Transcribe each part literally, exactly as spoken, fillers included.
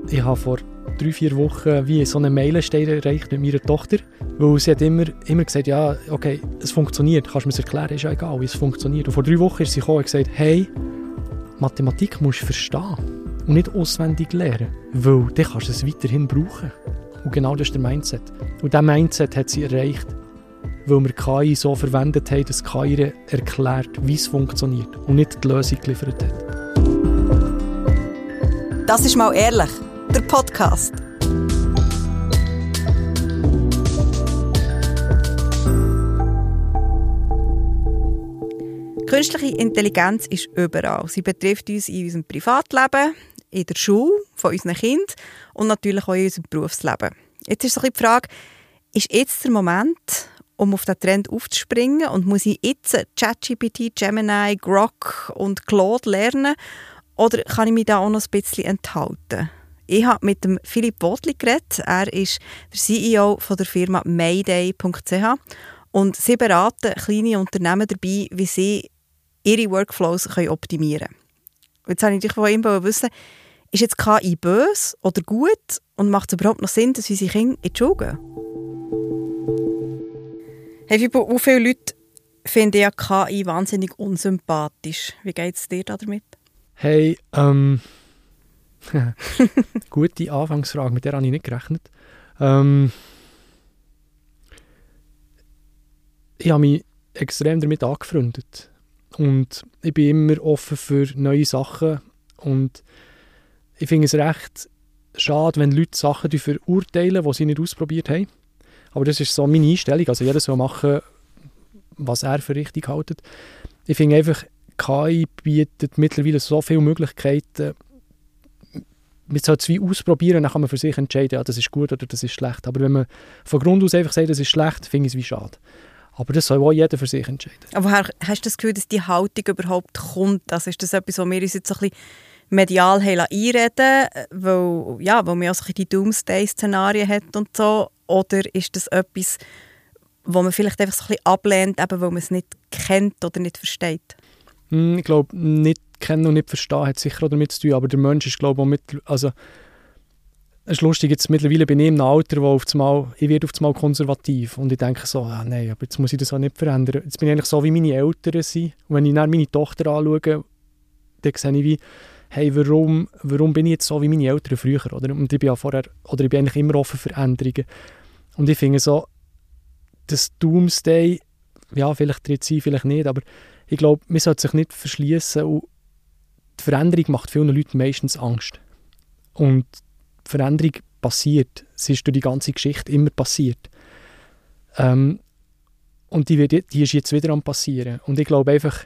ich habe vor drei, vier Wochen wie so einen Meilenstein erreicht mit meiner Tochter, weil sie hat immer, immer gesagt, ja, okay, es funktioniert, kannst du mir es erklären, ist ja egal, wie es funktioniert. Und vor drei Wochen ist sie gekommen und gesagt, hey, Mathematik musst du verstehen und nicht auswendig lernen, weil dann kannst du es weiterhin brauchen. Und genau das ist der Mindset. Und dieser Mindset hat sie erreicht, weil wir K I so verwendet haben, dass K I ihr erklärt, wie es funktioniert und nicht die Lösung geliefert hat. Das ist «Mal ehrlich», der Podcast. Künstliche Intelligenz ist überall. Sie betrifft uns in unserem Privatleben, in der Schule, von unseren Kindern und natürlich auch in unserem Berufsleben. Jetzt ist so ein bisschen die Frage, ist jetzt der Moment, um auf den Trend aufzuspringen und muss ich jetzt ChatGPT, Gemini, Grok und Claude lernen oder kann ich mich da auch noch ein bisschen enthalten? Ich habe mit dem Philipp Wotli geredet. Er ist der C E O von der Firma mayday punkt c h und sie beraten kleine Unternehmen dabei, wie sie ihre Workflows können optimieren können. Jetzt wollte ich von ihm wissen, ist jetzt K I böse oder gut und macht es überhaupt noch Sinn, dass unsere Kinder in die Schule gehen? Hey, wie viele Leute finden ja K I wahnsinnig unsympathisch? Wie geht es dir damit? Hey, ähm... gute Anfangsfrage, mit der habe ich nicht gerechnet. Ähm, ich habe mich extrem damit angefreundet. Und ich bin immer offen für neue Sachen. Und ich finde es recht schade, wenn Leute Sachen verurteilen, die sie nicht ausprobiert haben. Aber das ist so meine Einstellung. Also jeder soll machen, was er für richtig hält. Ich finde einfach, K I bietet mittlerweile so viele Möglichkeiten. Man sollte es wie ausprobieren, dann kann man für sich entscheiden, ja, das ist gut oder das ist schlecht. Aber wenn man von Grund aus einfach sagt, das ist schlecht, finde ich es wie schade. Aber das soll auch jeder für sich entscheiden. Aber woher hast du das Gefühl, dass die Haltung überhaupt kommt? Also ist das etwas, was wir uns jetzt so ein bisschen medial haben einreden, weil, ja, weil man auch so die Doomsday-Szenarien hat und so? Oder ist das etwas, wo man vielleicht einfach so ein bisschen ablehnt, eben weil man es nicht kennt oder nicht versteht? Ich glaube, nicht kennen und nicht verstehen hat sicher auch damit zu tun, aber der Mensch ist, glaube ich, auch mit, also es ist lustig, jetzt mittlerweile bin ich in einem Alter, wo auf einmal, ich werde auf einmal konservativ und ich denke so, ah, nein, aber jetzt muss ich das auch nicht verändern. Jetzt bin ich eigentlich so, wie meine Eltern sind und wenn ich dann meine Tochter anschaue, dann sehe ich wie, hey, warum, warum bin ich jetzt so wie meine Eltern früher, oder? Und ich bin ja vorher, oder ich bin eigentlich immer offen für Änderungen. Und ich finde so, das Doomsday, ja, vielleicht tritt sie, vielleicht nicht, aber ich glaube, man sollte sich nicht verschließen und die Veränderung macht vielen Leuten meistens Angst. Und die Veränderung passiert. Sie ist durch die ganze Geschichte immer passiert. Ähm, und die, wird, die ist jetzt wieder am passieren. Und ich glaube einfach,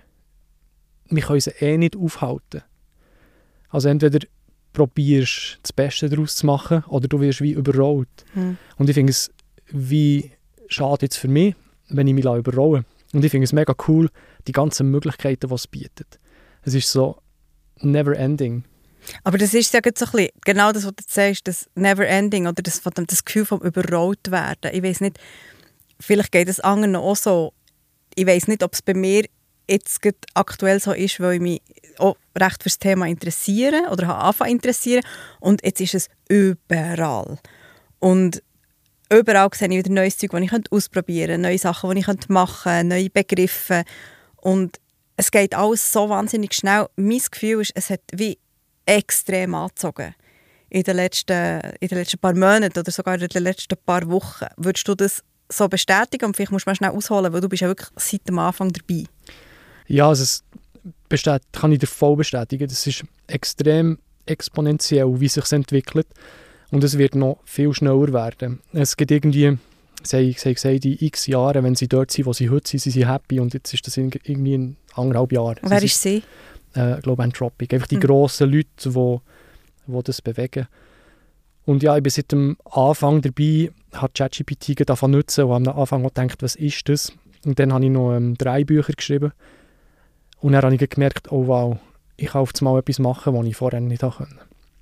wir können sie eh nicht aufhalten. Also entweder probierst das Beste daraus zu machen oder du wirst wie überrollt. Hm. Und ich finde es wie schade jetzt für mich, wenn ich mich überrollen lasse. Und ich finde es mega cool, die ganzen Möglichkeiten, die es bietet. Es ist so never ending. Aber das ist ja so ein bisschen, genau das, was du sagst, das never ending oder das, das Gefühl vom überrollt werden. Ich weiss nicht, vielleicht geht es anderen auch so. Ich weiss nicht, ob es bei mir jetzt aktuell so ist, weil ich mich auch recht für das Thema interessiere oder habe angefangen zu interessieren. Und jetzt ist es überall. Und überall sehe ich wieder neues Zeug, das ich ausprobieren könnte, neue Sachen, die ich machen könnte, neue Begriffe. Und es geht alles so wahnsinnig schnell. Mein Gefühl ist, es hat wie extrem angezogen in den letzten, in den letzten paar Monaten oder sogar in den letzten paar Wochen. Würdest du das so bestätigen? Und vielleicht musst du mal schnell ausholen, weil du bist ja wirklich seit dem Anfang dabei. Ja, also es bestät- kann ich dir voll bestätigen. Das ist extrem exponentiell, wie es sich entwickelt. Und es wird noch viel schneller werden. Es gibt irgendwie, sie haben gesagt, in x Jahren, wenn sie dort sind, wo sie heute sind, sind sie happy. Und jetzt ist das irgendwie in anderthalb Jahren. Wer sie ist sie? Äh, ich glaube, Anthropic. Einfach die hm. grossen Leute, die wo, wo das bewegen. Und ja, ich bin seit dem Anfang dabei, habe ChatGPT davon nutzen und am Anfang auch gedacht, was ist das? Und dann habe ich noch ähm, drei Bücher geschrieben. Und dann habe ich gemerkt, oh wow, ich kann auf einmal etwas machen, was ich vorher nicht konnte.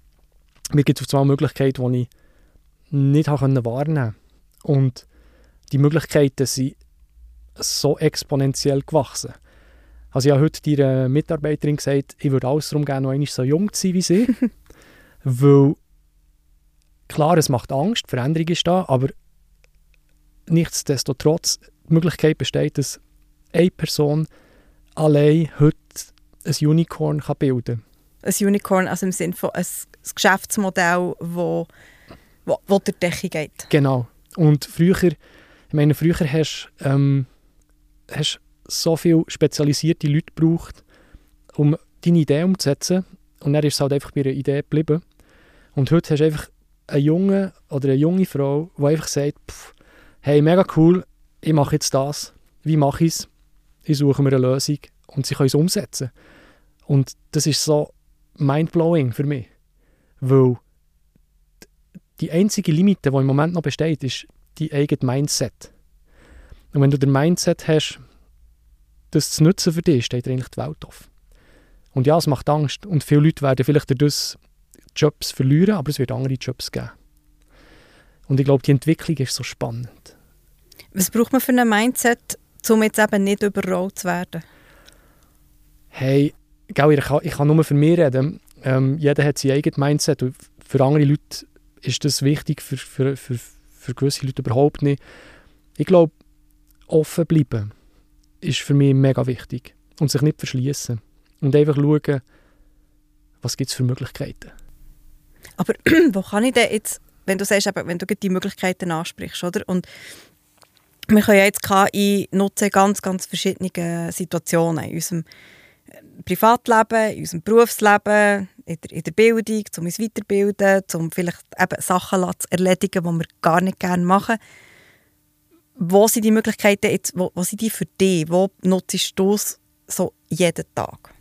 Mir gibt es auf einmal Möglichkeiten, die ich nicht wahrnehmen konnte. Und die Möglichkeiten sind so exponentiell gewachsen. Also ich habe heute deiner Mitarbeiterin gesagt, ich würde alles darum gerne, noch einmal so jung zu sein wie sie. Weil klar, es macht Angst, die Veränderung ist da, aber nichtsdestotrotz die Möglichkeit besteht, dass eine Person allein heute ein Unicorn kann bilden kann. Ein Unicorn, also im Sinne von ein, ein Geschäftsmodell, wo, wo, wo durch die Decke geht. Genau. Und früher, ich meine, früher hast du ähm, hast so viele spezialisierte Leute gebraucht, um deine Idee umzusetzen. Und dann ist es halt einfach bei einer Idee geblieben. Und heute hast du einfach einen Jungen oder eine junge Frau, die einfach sagt, pff, hey, mega cool, ich mache jetzt das. Wie mache ich es? Ich suche mir eine Lösung und sie können es umsetzen. Und das ist so mindblowing für mich. Weil die einzige Limite, die im Moment noch besteht, ist die eigene Mindset. Und wenn du den Mindset hast, das zu nutzen für dich, steht dir eigentlich die Welt offen. Und ja, es macht Angst. Und viele Leute werden vielleicht dadurch Jobs verlieren, aber es wird andere Jobs geben. Und ich glaube, die Entwicklung ist so spannend. Was braucht man für ein Mindset, um jetzt eben nicht überrollt zu werden? Hey, ich kann, ich kann nur für mich reden. Ähm, jeder hat sein eigenes Mindset. Und für andere Leute ist das wichtig, für, für, für, für gewisse Leute überhaupt nicht. Ich glaube, offen bleiben ist für mich mega wichtig. Und sich nicht verschließen. Und einfach schauen, was gibt es für Möglichkeiten. Aber wo kann ich denn jetzt, wenn du sagst, wenn du die Möglichkeiten ansprichst, oder? Und wir können ja jetzt K I nutzen in ganz, ganz verschiedenen Situationen. In unserem Privatleben, in unserem Berufsleben, in der, in der Bildung, um uns weiterbilden, um vielleicht eben Sachen zu erledigen, die wir gar nicht gerne machen. Wo sind die Möglichkeiten jetzt, wo, wo sind die für dich? Wo nutzt du es so jeden Tag?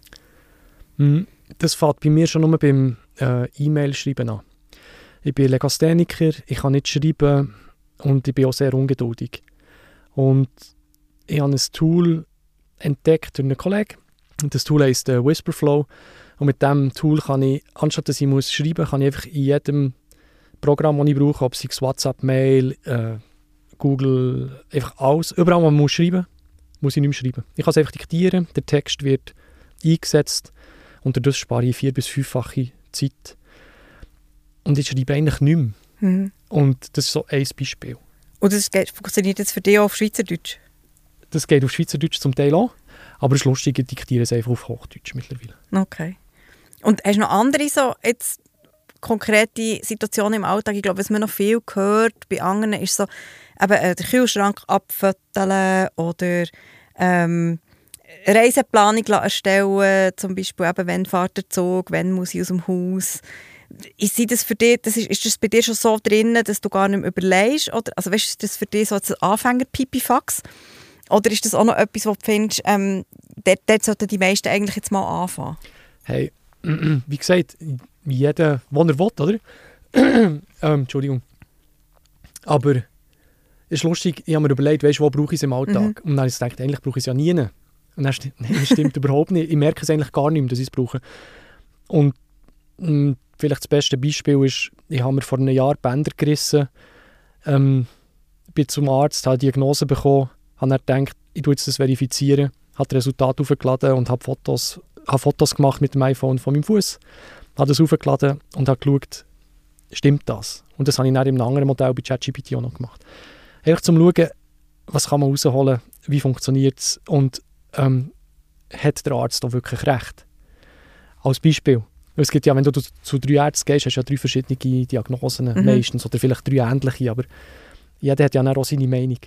Das fängt bei mir schon nur beim äh, E-Mail-Schreiben an. Ich bin Legastheniker, ich kann nicht schreiben und ich bin auch sehr ungeduldig. Und ich habe ein Tool entdeckt durch einen Kollegen. Und das Tool heisst äh, Whisperflow. Und mit diesem Tool kann ich, anstatt dass ich muss schreiben muss, kann ich einfach in jedem Programm, das ich brauche, ob es WhatsApp, Mail, äh, Google, einfach alles, überall, wo man muss schreiben muss, muss ich nicht mehr schreiben. Ich kann es einfach diktieren, der Text wird eingesetzt und dadurch spare ich vier- bis fünffache Zeit. Und ich schreibe eigentlich nicht mehr. Mhm. Und das ist so ein Beispiel. Und das geht, funktioniert jetzt für dich auch auf Schweizerdeutsch? Das geht auf Schweizerdeutsch zum Teil auch, aber das Lustige, ich diktiere es einfach auf Hochdeutsch mittlerweile. Okay. Und hast du noch andere so jetzt konkrete Situationen im Alltag? Ich glaube, was man noch viel hört bei anderen, ist so eben, äh, den Kühlschrank abfütteln oder ähm, Reiseplanung erstellen, zum Beispiel eben, wenn fährt der Zug, wenn muss ich aus dem Haus. Ist das für dich, das ist, ist das bei dir schon so drin, dass du gar nicht mehr überlegst? Oder, also weißt, ist das für dich so ein Anfänger-Pipifax? Oder ist das auch noch etwas, wo du findest, ähm, dort, dort sollten die meisten eigentlich jetzt mal anfangen? Hey, wie gesagt, jeder, wo er will, oder? ähm, Entschuldigung. Aber es ist lustig, ich habe mir überlegt, weißt, wo brauche ich es im Alltag? Mhm. Und dann habe ich gedacht, eigentlich brauche ich es ja nie. Und dann stimmt, das stimmt überhaupt nicht. Ich merke es eigentlich gar nicht mehr, dass ich es brauche. Und mh, vielleicht das beste Beispiel ist, ich habe mir vor einem Jahr die Bänder gerissen, ähm, bin zum Arzt, habe eine Diagnose bekommen, habe dann gedacht, ich tue jetzt das verifizieren, habe das Resultat aufgeladen und habe Fotos, habe Fotos gemacht mit dem iPhone von meinem Fuß, habe das aufgeladen und habe geschaut, stimmt das? Und das habe ich dann in einem anderen Modell bei ChatGPT auch noch gemacht. Einfach zum Schauen, was kann man rausholen, wie funktioniert es und ähm, hat der Arzt da wirklich recht? Als Beispiel. Es gibt ja, wenn du zu drei Ärzten gehst, hast du ja drei verschiedene Diagnosen mhm. meistens oder vielleicht drei ähnliche, aber jeder hat ja auch seine Meinung.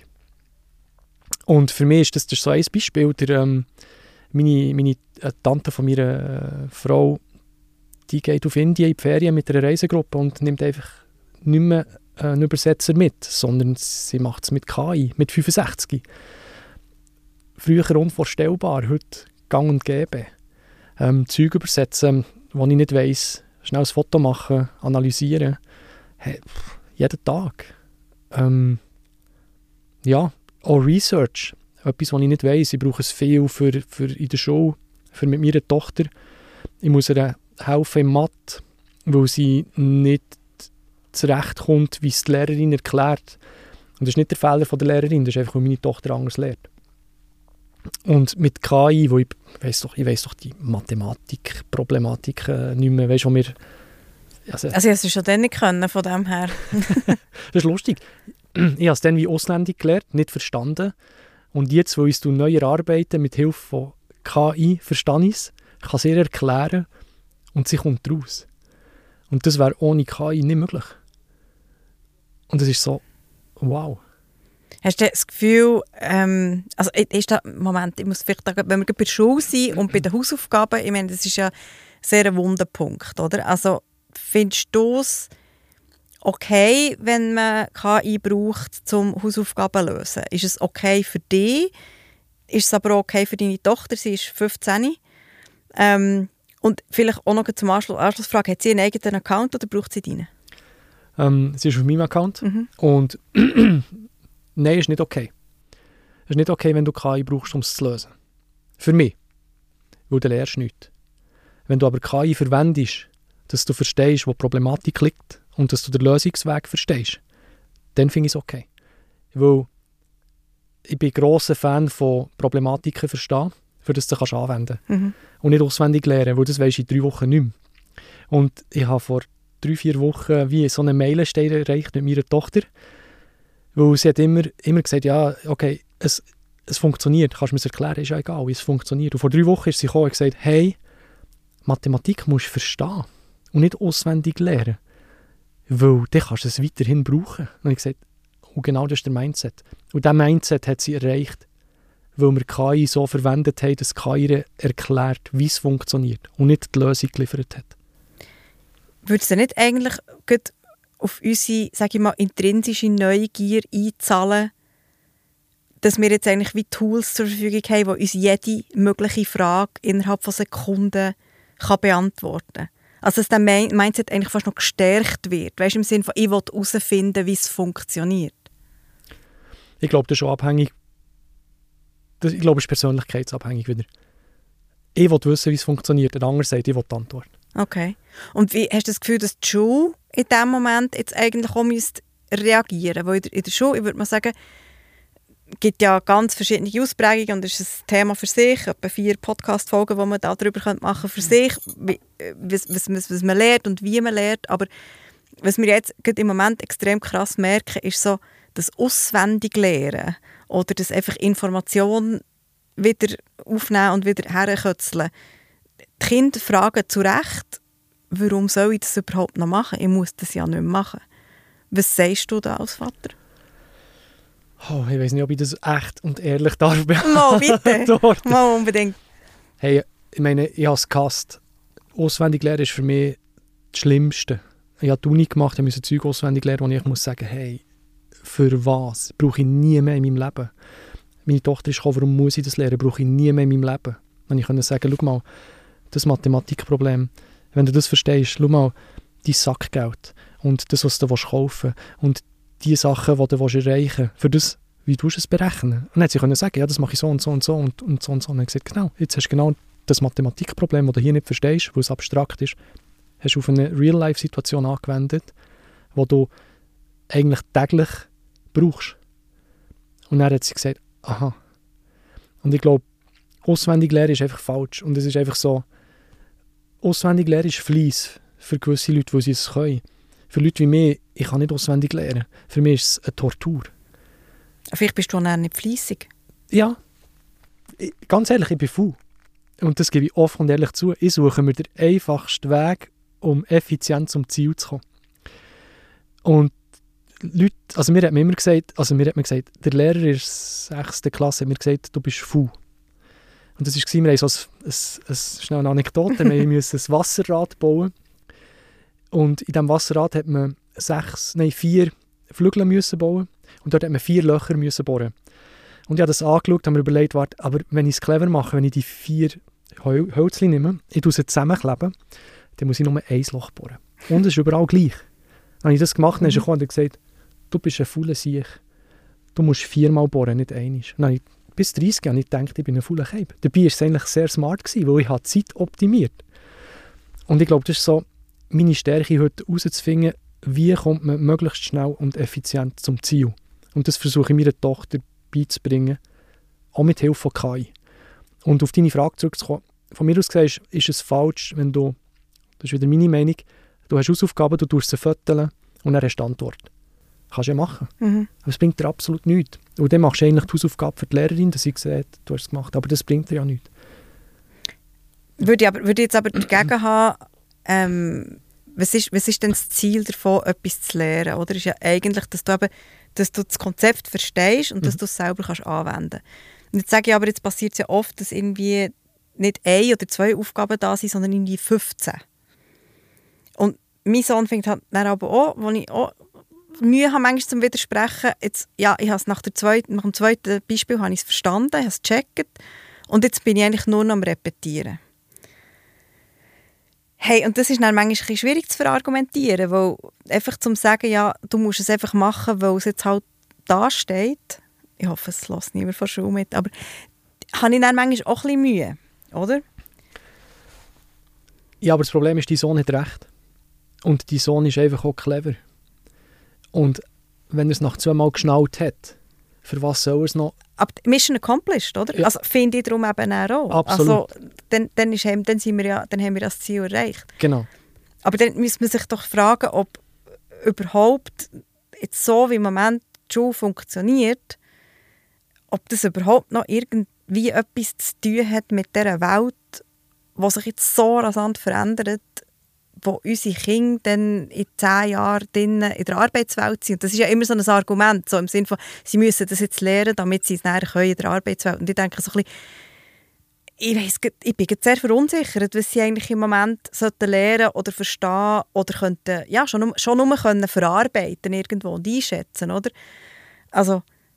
Und für mich ist das, das ist so ein Beispiel. Der, ähm, meine meine äh, Tante von meiner äh, Frau, die geht auf Indien in die Ferien mit einer Reisegruppe und nimmt einfach nicht mehr äh, einen Übersetzer mit, sondern sie macht es mit K I, mit fünfundsechzig. Früher unvorstellbar, heute gang und gäbe. Ähm, Zeug übersetzen, wo ich nicht weiss, schnell ein Foto machen, analysieren. Hey, pff, jeden Tag. Ähm, ja, auch Research. Etwas, was ich nicht weiss. Ich brauche es viel für, für in der Schule, für mit meiner Tochter. Ich muss ihr helfen im Mathe, weil sie nicht zurechtkommt, wie es die Lehrerin erklärt. Und das ist nicht der Fehler von der Lehrerin, das ist einfach, weil meine Tochter anders lernt. Und mit K I, wo ich weiss doch, ich weiss doch die Mathematik, Problematik äh, nicht mehr, weißt, wo wir Also, also ich hätte es schon dann nicht können, von dem her. Das ist lustig. Ich habe es dann wie ausländisch gelernt, nicht verstanden. Und jetzt, wo ich neu arbeite mit Hilfe von K I, verstehe ich es, ich kann es ihr erklären und sie kommt raus. Und das wäre ohne K I nicht möglich. Und das ist so, wow. Hast du das Gefühl, ähm, also ist da, Moment, ich muss vielleicht sagen, wenn wir bei der Schule sind und bei den Hausaufgaben, ich meine, das ist ja sehr ein wunder Punkt, oder? Also findest du es okay, wenn man K I braucht, um Hausaufgaben zu lösen? Ist es okay für dich? Ist es aber okay für deine Tochter? Sie ist fünfzehn. Ähm, und vielleicht auch noch zum Anschluss, Anschlussfrage, hat sie einen eigenen Account oder braucht sie deinen? Ähm, sie ist auf meinem Account. Mhm. Und nein, ist nicht okay. Es ist nicht okay, wenn du K I brauchst, um es zu lösen. Für mich. Weil du lernst nichts. Wenn du aber K I verwendest, dass du verstehst, wo die Problematik liegt und dass du den Lösungsweg verstehst, dann finde ich es okay. Weil ich bin ein grosser Fan von Problematiken verstehen, für das du kannst anwenden kannst. Mhm. Und nicht auswendig lernen, weil das weisst du in drei Wochen nicht mehr. Und ich habe vor drei, vier Wochen wie so eine Meilenstein erreicht mit meiner Tochter, weil sie hat immer, immer gesagt, ja, okay, es, es funktioniert, kannst du mir es erklären, ist ja egal, es funktioniert. Und vor drei Wochen ist sie gekommen und gesagt, hey, Mathematik musst du verstehen und nicht auswendig lernen, weil dann kannst du es weiterhin brauchen. Und ich gesagt, und genau das ist der Mindset. Und diesen Mindset hat sie erreicht, weil wir K I so verwendet haben, dass K I erklärt, wie es funktioniert und nicht die Lösung geliefert hat. Würdest du nicht eigentlich auf unsere, sage ich mal, intrinsische Neugier einzahlen, dass wir jetzt eigentlich wie Tools zur Verfügung haben, die uns jede mögliche Frage innerhalb von Sekunden kann beantworten kann? Also dass der Mindset eigentlich fast noch gestärkt wird. Weißt du, im Sinne von, ich will herausfinden, wie es funktioniert. Ich glaube, das ist schon abhängig. Das, ich glaube, es ist persönlichkeitsabhängig wieder. Ich will wissen, wie es funktioniert. Der andere sagt, ich will die Antwort. Okay. Und wie hast du das Gefühl, dass die Schule in diesem Moment jetzt eigentlich auch reagieren müsste? Weil in der Schule, ich würde mal sagen, gibt ja ganz verschiedene Ausprägungen und das ist ein Thema für sich, etwa vier Podcast-Folgen, die man darüber machen könnte, für sich, wie, was, was, was man lernt und wie man lernt. Aber was wir jetzt im Moment extrem krass merken, ist so das Auswendiglernen oder das einfach Informationen wieder aufnehmen und wieder herkützeln. Die Kinder fragen zu Recht, warum soll ich das überhaupt noch machen? Ich muss das ja nicht mehr machen. Was sagst du da als Vater? Oh, ich weiß nicht, ob ich das echt und ehrlich darf beantworten. Mal bitte, mal unbedingt. Hey, ich meine, ich habe es gehasst. Auswendig lernen ist für mich das Schlimmste. Ich habe die Uni gemacht, ich musste Zeug auswendig lernen, wo ich muss sagen, hey, für was? Brauche ich nie mehr in meinem Leben. Meine Tochter ist gekommen, warum muss ich das lernen? Brauche ich nie mehr in meinem Leben. Wenn ich konnte sagen, schau mal, das Mathematikproblem, wenn du das verstehst, schau mal, dein Sackgeld und das, was du kaufen willst und die Sachen, die du erreichen willst, für das, wie du es berechnen. Und dann hat sie können sagen, ja, das mache ich so und so und so und, und so und so. Und dann gesagt, genau, jetzt hast du genau das Mathematikproblem, das du hier nicht verstehst, weil es abstrakt ist, hast du auf eine Real-Life-Situation angewendet, die du eigentlich täglich brauchst. Und dann hat sie gesagt, aha. Und ich glaube, auswendig lernen ist einfach falsch. Und es ist einfach so, auswendig lernen ist Fleiss für gewisse Leute, die sie es können. Für Leute wie mich, ich kann nicht auswendig lernen. Für mich ist es eine Tortur. Vielleicht bist du auch nicht fleissig. Ja. Ich, ganz ehrlich, ich bin faul. Und das gebe ich offen und ehrlich zu. Ich suche mir den einfachsten Weg, um effizient zum Ziel zu kommen. Und Leute, also mir hat mir immer gesagt, also mir hat mir gesagt, der Lehrer in der sechsten Klasse hat mir gesagt, du bist faul. Und das war, wir haben so ein, ein, ein, schnell eine Anekdote, wir mussten ein Wasserrad bauen. Und in diesem Wasserrad hat man sechs, nein, vier Flügel müssen bauen. Und dort hat man vier Löcher müssen bohren. Und ich habe das angeschaut und mir überlegt, warte, aber wenn ich es clever mache, wenn ich die vier Hol- Hölzchen nehme, ich tue sie zusammenkleben, dann muss ich nur ein Loch bohren. Und es ist überall gleich. Dann habe ich das gemacht und dann kam er und gesagt, du bist ein fauler Siech. Du musst viermal bohren, nicht einmal. Dann habe ich bis dreißig Jahre nicht gedacht, ich bin ein fauler Keib. Dabei war es eigentlich sehr smart, gewesen, weil ich habe Zeit optimiert. Und ich glaube, das ist so meine Stärke heute herauszufinden, wie kommt man möglichst schnell und effizient zum Ziel. Und das versuche ich meiner Tochter beizubringen, auch mit Hilfe von K I. Und auf deine Frage zurückzukommen, von mir aus gesehen ist, ist es falsch, wenn du, das ist wieder meine Meinung, Du hast Hausaufgaben, du tust sie foteln und dann hast du die Antwort. Kannst du ja machen. Mhm. Aber es bringt dir absolut nichts. Und dann machst du eigentlich die Hausaufgabe für die Lehrerin, dass sie sieht, du hast es gemacht. Aber das bringt dir ja nichts. Würde ich, aber, würde ich jetzt aber dagegen haben, ähm, was, ist, was ist denn das Ziel davon, etwas zu lernen? Oder ist ja eigentlich, dass du, eben, dass du das Konzept verstehst und mhm. dass du es selber kannst anwenden kannst. Und jetzt sage ich aber, jetzt passiert es ja oft, dass irgendwie nicht eine oder zwei Aufgaben da sind, sondern irgendwie fünfzehn. Und mein Sohn fängt halt dann aber auch, wo ich auch Mühe habe, manchmal zum Widersprechen. Jetzt, ja, ich habe es nach, der zweiten, nach dem zweiten Beispiel habe ich es verstanden, ich habe es gecheckt und jetzt bin ich eigentlich nur noch am Repetieren. Hey, und das ist dann manchmal ein bisschen schwierig zu verargumentieren, weil einfach zum sagen, ja, du musst es einfach machen, weil es jetzt halt da steht. Ich hoffe, es lässt niemand von der Schule mit, aber habe ich dann manchmal auch ein bisschen Mühe, oder? Ja, aber das Problem ist, dein Sohn hat recht. Und dein Sohn ist einfach auch clever. Und wenn er es nach zweimal geschnallt hat, für was soll er es noch? Aber Mission accomplished, oder? Ja. Also finde ich darum eben auch. Absolut. Also, dann, dann, ist, dann, sind wir ja, dann haben wir das Ziel erreicht. Genau. Aber dann müsste man sich doch fragen, ob überhaupt jetzt so, wie im Moment die Schule funktioniert, ob das überhaupt noch irgendwie etwas zu tun hat mit dieser Welt, die sich jetzt so rasant verändert, wo unsere Kinder dann in zehn Jahren in der Arbeitswelt sind. Und das ist ja immer so ein Argument, so im Sinne von, sie müssen das jetzt lernen, damit sie es nachher können in der Arbeitswelt. Und ich denke so ein bisschen, ich, weiss, ich bin sehr verunsichert, was sie eigentlich im Moment sollten lernen oder verstehen oder könnten, ja, schon nur, schon nur können verarbeiten irgendwo und einschätzen, oder? Also,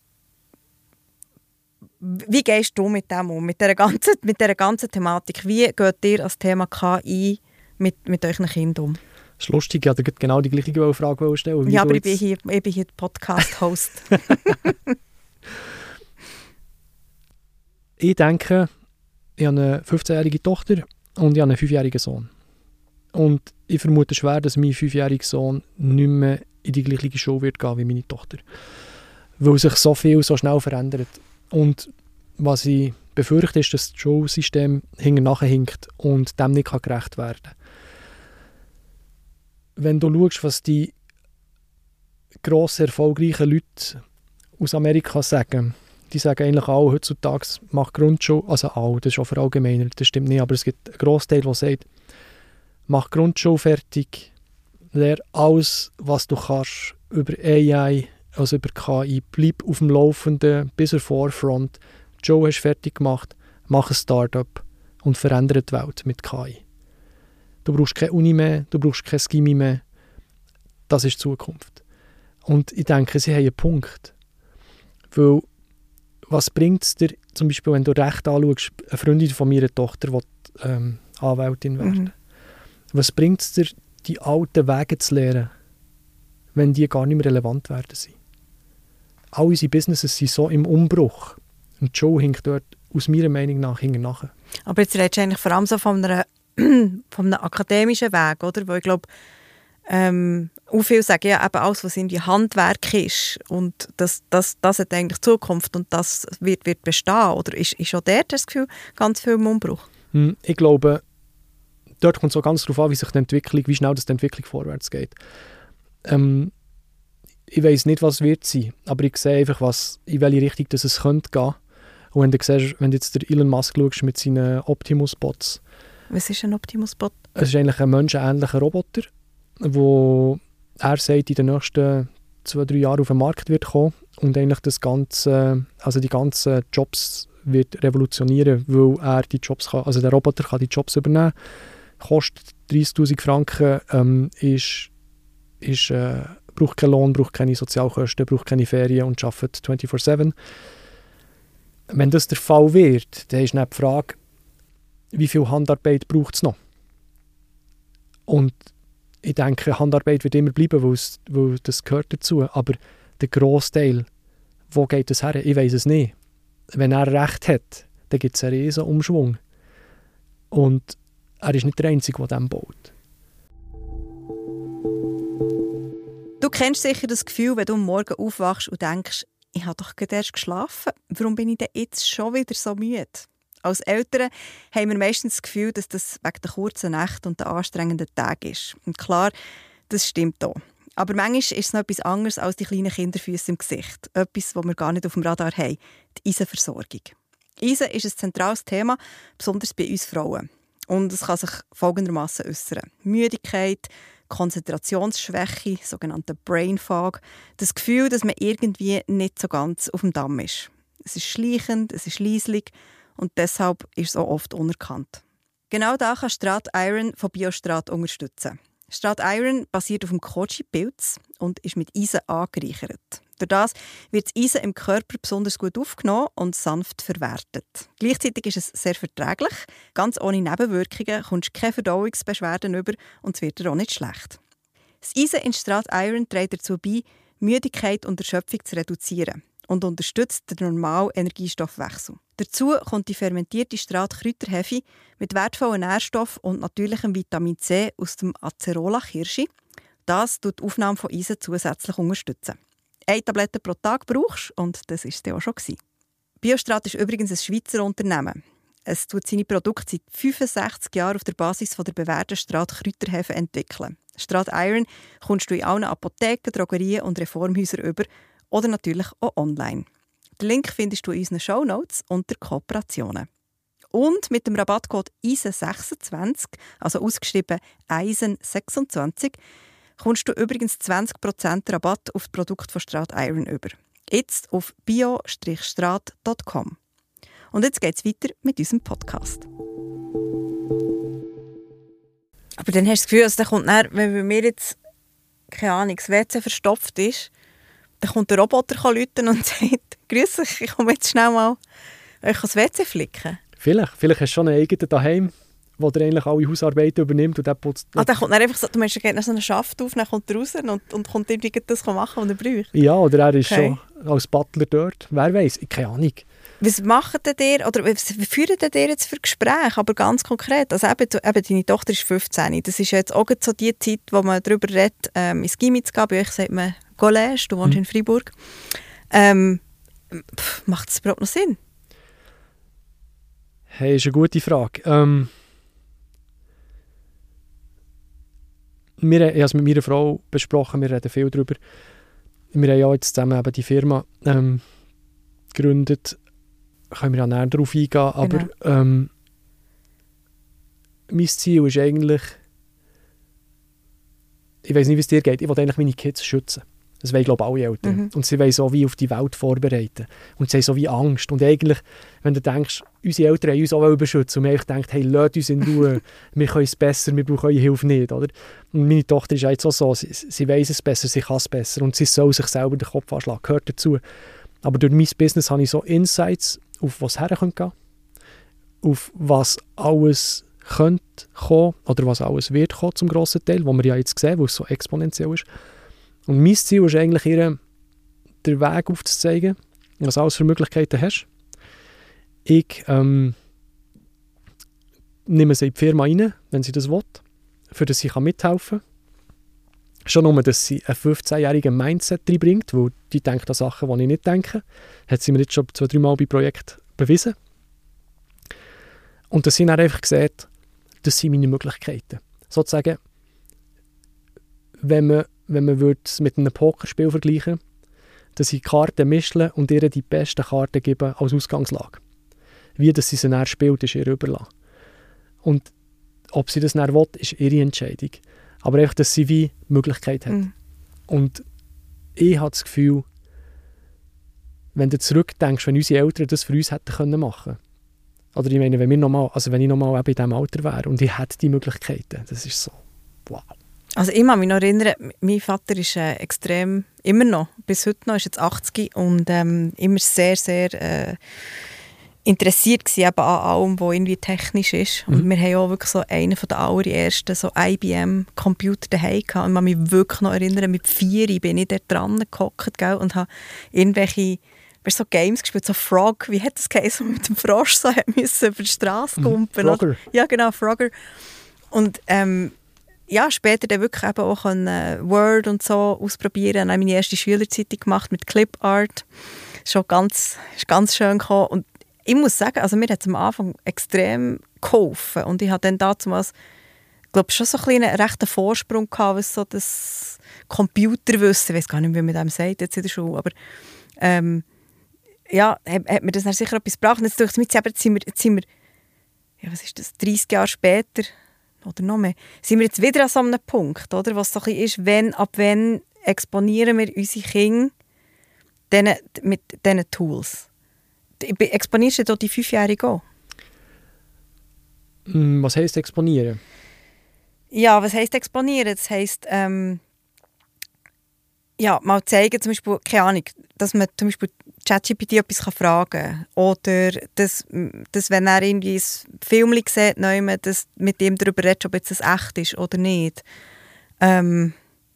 wie gehst du mit dem um, mit dieser ganzen, mit dieser ganzen Thematik? Wie geht ihr als Thema K I mit, mit euren Kindern um? Das ist lustig, ich wollte genau die gleiche Frage stellen. Ja, aber ich bin, hier, ich bin hier Podcast-Host. Ich denke, ich habe eine fünfzehnjährige Tochter und ich habe einen fünfjährigen Sohn. Und ich vermute schwer, dass mein fünfjähriger Sohn nicht mehr in die gleiche Schule wird gehen wie meine Tochter. Weil sich so viel so schnell verändert. Und was ich befürchte, ist, dass das Schulsystem hinten nachhinkt und dem nicht gerecht werden kann. Wenn du schaust, was die grossen, erfolgreichen Leute aus Amerika sagen, die sagen eigentlich alle heutzutage, mach Grundschule, also alle, das ist auch verallgemeinert, das stimmt nicht, aber es gibt einen Grossteil, der sagt, mach Grundschule fertig, lerne alles, was du kannst über A I, also über K I, bleib auf dem Laufenden, bis zur Forefront. Joe hast fertig gemacht, mach ein Start-up und verändere die Welt mit K I. Du brauchst keine Uni mehr, du brauchst kein Gimmi mehr. Das ist die Zukunft. Und ich denke, sie haben einen Punkt. Weil, was bringt es dir, zum Beispiel, wenn du Recht anschaust, eine Freundin von meiner Tochter will ähm, Anwältin werden. Mhm. Was bringt es dir, die alten Wege zu lernen, wenn die gar nicht mehr relevant werden sind? All unsere Businesses sind so im Umbruch. Und Joe hinkt dort, aus meiner Meinung nach, hinten nach. Aber jetzt redest du eigentlich vor allem so von, einer, von einem akademischen Weg, oder? Weil ich glaube, ähm, auch viele sagen ja eben alles, was irgendwie Handwerk ist. Und das, das, das hat eigentlich Zukunft und das wird, wird bestehen. Oder ist, ist schon dort das Gefühl, ganz viel im Umbruch? Ich glaube, dort kommt es auch ganz darauf an, wie sich die Entwicklung, wie schnell das die Entwicklung vorwärts geht. Ähm, ich weiss nicht, was wird sein, aber ich sehe einfach, was, in welche Richtung das es könnte gehen. Und wenn du, siehst, wenn du jetzt der Elon Musk schaust mit seinen Optimus-Bots. Was ist ein Optimus-Bot? Es ist eigentlich ein menschenähnlicher Roboter, wo er sagt, in den nächsten zwei, drei Jahren auf den Markt wird kommen und eigentlich das ganze, also die ganzen Jobs wird revolutionieren, weil er die Jobs kann, also der Roboter kann die Jobs übernehmen, kostet dreissigtausend Franken, ähm, ist, ist, äh, braucht keinen Lohn, braucht keine Sozialkosten, braucht keine Ferien und arbeitet vierundzwanzig sieben. Wenn das der Fall wird, dann ist dann die Frage, wie viel Handarbeit braucht es noch? Und ich denke, Handarbeit wird immer bleiben, weil, es, weil das gehört dazu. Aber der Grossteil, wo geht das her? Ich weiss es nicht. Wenn er recht hat, dann gibt es einen riesen Umschwung. Und er ist nicht der Einzige, der dem baut. Du kennst sicher das Gefühl, wenn du am Morgen aufwachst und denkst, ich habe doch gerade erst geschlafen. Warum bin ich denn jetzt schon wieder so müde? Als Eltern haben wir meistens das Gefühl, dass das wegen der kurzen Nächte und der anstrengenden Tage ist. Und klar, das stimmt auch. Aber manchmal ist es noch etwas anderes als die kleinen Kinderfüße im Gesicht. Etwas, das wir gar nicht auf dem Radar haben. Die Eisenversorgung. Eisen ist ein zentrales Thema, besonders bei uns Frauen. Und es kann sich folgendermaßen äußern: Müdigkeit, Konzentrationsschwäche, sogenannte Brain Fog, das Gefühl, dass man irgendwie nicht so ganz auf dem Damm ist. Es ist schleichend, es ist leislich und deshalb ist es auch oft unerkannt. Genau da kann Strat Iron von Biostrat unterstützen. Strat Iron basiert auf dem Kochi-Pilz und ist mit Eisen angereichert. Durch das wird das Eisen im Körper besonders gut aufgenommen und sanft verwertet. Gleichzeitig ist es sehr verträglich. Ganz ohne Nebenwirkungen kommst du keine Verdauungsbeschwerden über und es wird dir auch nicht schlecht. Das Eisen in Strat Iron trägt dazu bei, Müdigkeit und Erschöpfung zu reduzieren und unterstützt den normalen Energiestoffwechsel. Dazu kommt die fermentierte Strat-Kräuterhefe mit wertvollen Nährstoffen und natürlichem Vitamin C aus dem Acerola-Kirsche. Das tut die Aufnahme von Eisen zusätzlich unterstützen. Eine Tablette pro Tag brauchst und das war es dann auch schon. Biostrat ist übrigens ein Schweizer Unternehmen. Es tut seine Produkte seit fünfundsechzig Jahren auf der Basis von der bewährten Strat-Kräuterhefe entwickeln. Strat Iron kommst du in allen Apotheken, Drogerien und Reformhäusern über oder natürlich auch online. Den Link findest du in unseren Shownotes unter Kooperationen. Und mit dem Rabattcode E I S E sechsundzwanzig, also ausgeschrieben E I S E sechsundzwanzig, kommst du übrigens zwanzig Prozent Rabatt auf das Produkt von Strat Iron über. Jetzt auf bio Strich-strat Punkt com. Und jetzt geht es weiter mit unserem Podcast. Aber dann hast du das Gefühl, also dann kommt dann, wenn bei mir jetzt, keine Ahnung, das W C verstopft ist, dann kommt der Roboter läuten und sagt: «Grüß dich, ich komme jetzt schnell mal euch das W C flicken.» Vielleicht. Vielleicht hast du schon einen eigenen daheim, wo der eigentlich alle Hausarbeiten übernimmt und der putzt. Ah, dann kommt dann einfach so, du meinst, er geht so einen Schaft auf, dann kommt er raus und, und kommt irgendwie das machen, was er braucht? Ja, oder er ist Okay. schon als Butler dort. Wer weiß? Keine Ahnung. Was macht denn ihr, oder was führt denn ihr jetzt für Gespräche, aber ganz konkret? Also eben, du- eben deine Tochter ist fünfzehn. Das ist jetzt auch so die Zeit, wo man darüber redet, ähm, ins Gymi zu gehen. Bei euch sagt man Collège, du wohnst Mhm. in Freiburg. Ähm, pff, macht das überhaupt noch Sinn? Hey, ist eine gute Frage. Ähm, wir, ich habe es mit meiner Frau besprochen, wir reden viel darüber. Wir haben ja jetzt zusammen eben die Firma ähm, gegründet. Können wir ja näher darauf eingehen. Aber Genau. ähm, mein Ziel ist eigentlich, ich weiß nicht, wie es dir geht, ich will eigentlich meine Kids schützen. Das wollen, glaube ich, alle Eltern. Mhm. Und sie wollen so wie auf die Welt vorbereiten. Und sie haben so wie Angst. Und eigentlich, wenn du denkst, unsere Eltern haben uns auch beschützen, und wir haben gedacht, hey, lasst uns in Ruhe, wir können es besser, wir brauchen eure Hilfe nicht. Oder? Und meine Tochter ist jetzt auch so, sie, sie weiss es besser, sie kann es besser. Und sie soll sich selber den Kopf anschlagen, gehört dazu. Aber durch mein Business habe ich so Insights, auf was her gehen kann, auf was alles könnte kommen, oder was alles wird kommen zum grossen Teil, wo wir ja jetzt sehen, weil es so exponentiell ist. Und mein Ziel ist eigentlich, ihr den Weg aufzuzeigen, was alles für Möglichkeiten hast. Ich ähm, nehme sie in die Firma rein, wenn sie das will, für das sie mithelfen kann. Schon nur, dass sie einen fünfzehnjährigen Mindset reinbringt, weil die denkt an Sachen, die ich nicht denke. Hat sie mir jetzt schon zwei, drei Mal bei Projekten bewiesen. Und dass sie dann einfach sieht, das sind meine Möglichkeiten. Sozusagen, wenn man, wenn man würde es mit einem Pokerspiel vergleichen, dass ich Karten mischle und ihr die besten Karten geben als Ausgangslage. Wie dass sie sie dann spielt, ist ihr überlassen. Und ob sie das dann will, ist ihre Entscheidung. Aber einfach, dass sie wie Möglichkeit hat. Mhm. Und ich habe das Gefühl, wenn du zurückdenkst, wenn unsere Eltern das für uns hätten können machen. Oder ich meine, wenn, wir noch mal, also wenn ich noch mal in diesem Alter wäre und ich hätte die Möglichkeiten, das ist so, wow. Also ich kann mich noch erinnern, mein Vater ist äh, extrem, immer noch, bis heute noch, ist jetzt achtzig und ähm, immer sehr, sehr äh, interessiert gewesen, eben an allem, was irgendwie technisch ist. Und Mhm. wir haben auch wirklich so einen von den allerersten so I B M-Computer daheim gehabt. Und ich kann mich wirklich noch erinnern, mit vier bin ich da dran gehockt, gell, und habe irgendwelche weißt, so Games gespielt, so Frog, wie hat das geheißen, wo mit dem Frosch so hat müssen über die Straße kumpen. Frogger. Ja, genau, Frogger. Und ähm, ja, später dann wirklich eben auch können, äh, Word und so ausprobieren. Ich habe meine erste Schülerzeitung gemacht mit Clipart. Schon ganz, ist ganz schön gekommen. Und ich muss sagen, also mir hat es am Anfang extrem geholfen und ich hatte dann damals, glaube schon so ein einen rechten Vorsprung gehabt, was so das Computerwissen, ich weiß gar nicht, wie man dem sagt jetzt in der Schule, aber ähm, ja, hat, hat mir das dann sicher etwas gebracht. Und jetzt, jetzt, jetzt, jetzt sind wir, jetzt sind wir ja, was ist das, dreissig Jahre später oder noch mehr, sind wir jetzt wieder an so einem Punkt, oder, was so ein bisschen ist, wenn, ab wann exponieren wir unsere Kinder denen, mit diesen Tools. Exponierst du da die Fünfjährige auch? Was heisst exponieren? Ja, was heisst exponieren? Das heisst, ähm, ja, mal zeigen, zum Beispiel, keine Ahnung, dass man zum Beispiel ChatGPT etwas fragen kann. Oder dass, dass wenn er irgendwie ein Film sieht, dass mit ihm darüber redet, ob jetzt das echt ist oder nicht. Ähm.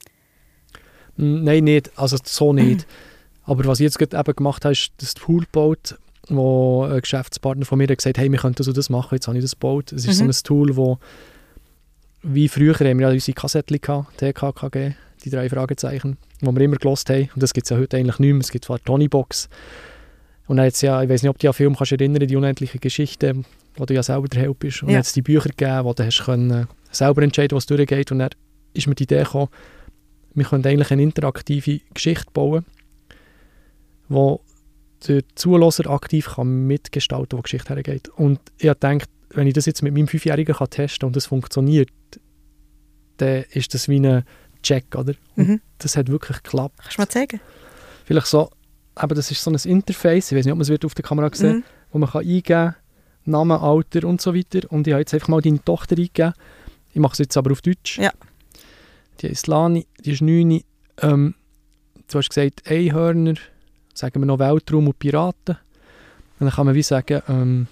Nein, nicht. Also so nicht. Aber was ich jetzt gerade eben gemacht habe, ist das Tool gebaut, wo ein Geschäftspartner von mir hat gesagt, hey, wir könnten so das machen, jetzt habe ich das gebaut. Es ist mhm. so ein Tool, wo wie früher haben wir ja unsere Kassettchen gehabt, T K K G, die drei Fragezeichen, die wir immer gelost haben. Und das gibt es ja heute eigentlich nicht mehr. Es gibt zwar die Tonybox. Und dann jetzt ja, ich weiß nicht, ob du dich an den Film kannst erinnern, die unendliche Geschichte, wo du ja selber der Held bist. Und ja. Dann hat es die Bücher gegeben, wo du hast können, selber entscheiden, was durchgeht. Und dann ist mir die Idee gekommen, wir können eigentlich eine interaktive Geschichte bauen, wo der Zuhörer aktiv kann mitgestalten kann, wo die Geschichte hergeht. Und ich habe gedacht, wenn ich das jetzt mit meinem Fünfjährigen kann testen und das funktioniert, dann ist das wie ein Check, oder? Und mhm. das hat wirklich geklappt. Kannst du mal zeigen? Vielleicht so, aber das ist so ein Interface, ich weiß nicht, ob man es auf der Kamera sehen, mhm. wo man kann eingeben kann, Namen, Alter und so weiter. Und ich habe jetzt einfach mal deine Tochter eingegeben. Ich mache es jetzt aber auf Deutsch. Ja. Die ist Lani, die ist neun. Ähm, du hast gesagt, Einhörner, sagen wir noch Weltraum und Piraten. Und dann kann man wie sagen, ähm,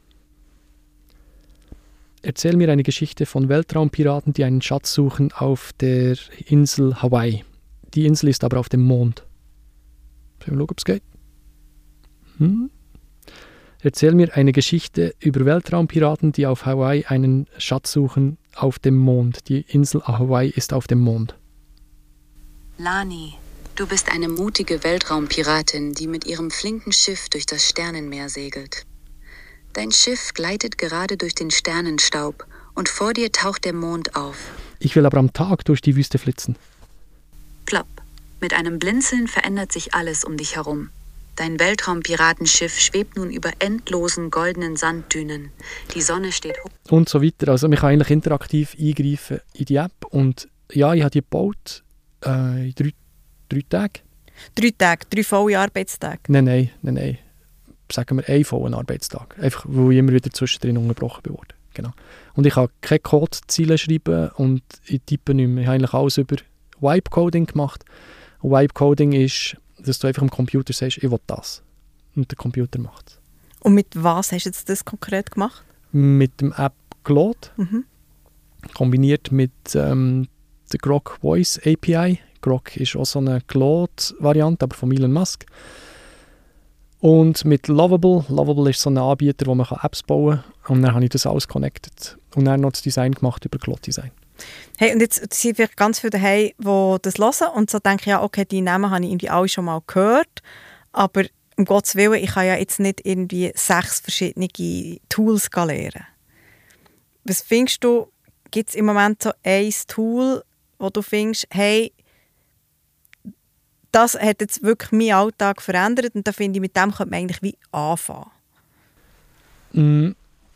erzähl mir eine Geschichte von Weltraumpiraten, die einen Schatz suchen auf der Insel Hawaii. Die Insel ist aber auf dem Mond. Sollen wir schauen, ob es geht? Hm? Erzähl mir eine Geschichte über Weltraumpiraten, die auf Hawaii einen Schatz suchen auf dem Mond. Die Insel Hawaii ist auf dem Mond. Lani, du bist eine mutige Weltraumpiratin, die mit ihrem flinken Schiff durch das Sternenmeer segelt. Dein Schiff gleitet gerade durch den Sternenstaub und vor dir taucht der Mond auf. Ich will aber am Tag durch die Wüste flitzen. Plopp. Mit einem Blinzeln verändert sich alles um dich herum. Dein Weltraumpiratenschiff schwebt nun über endlosen goldenen Sanddünen. Die Sonne steht hoch. Und so weiter. Also man kann eigentlich interaktiv eingreifen in die App. Und ja, ich habe die gebaut äh, in drei, drei Tagen. Drei Tage? Drei volle Arbeitstage? Nein, nein, nein, nein. Sagen wir einen vollen Arbeitstag. Einfach, weil ich immer wieder zwischendrin unterbrochen wurde. Genau. Und ich kann keine Codeziele schreiben und ich tippe nicht mehr. Ich habe eigentlich alles über Vibe-Coding gemacht. Und Vibe-Coding ist, dass du einfach am Computer sagst, ich will das. Und der Computer macht es. Und mit was hast du jetzt das konkret gemacht? Mit dem App Claude. Mhm. Kombiniert mit ähm, der Grok Voice A P I. Grok ist auch so eine Claude-Variante, aber von Elon Musk. Und mit Lovable. Lovable ist so ein Anbieter, wo man Apps bauen kann. Und dann habe ich das alles connected. Und dann noch das Design gemacht über Claude Design. Hey, und jetzt sind vielleicht ganz viele daheim, die das hören und so denken, ja, okay, die Namen habe ich irgendwie alle schon mal gehört, aber um Gottes Willen, ich kann ja jetzt nicht irgendwie sechs verschiedene Tools lernen. Was findest du, gibt es im Moment so ein Tool, wo du findest, hey, das hat jetzt wirklich meinen Alltag verändert und da finde ich, mit dem könnte man eigentlich wie anfangen? Mm.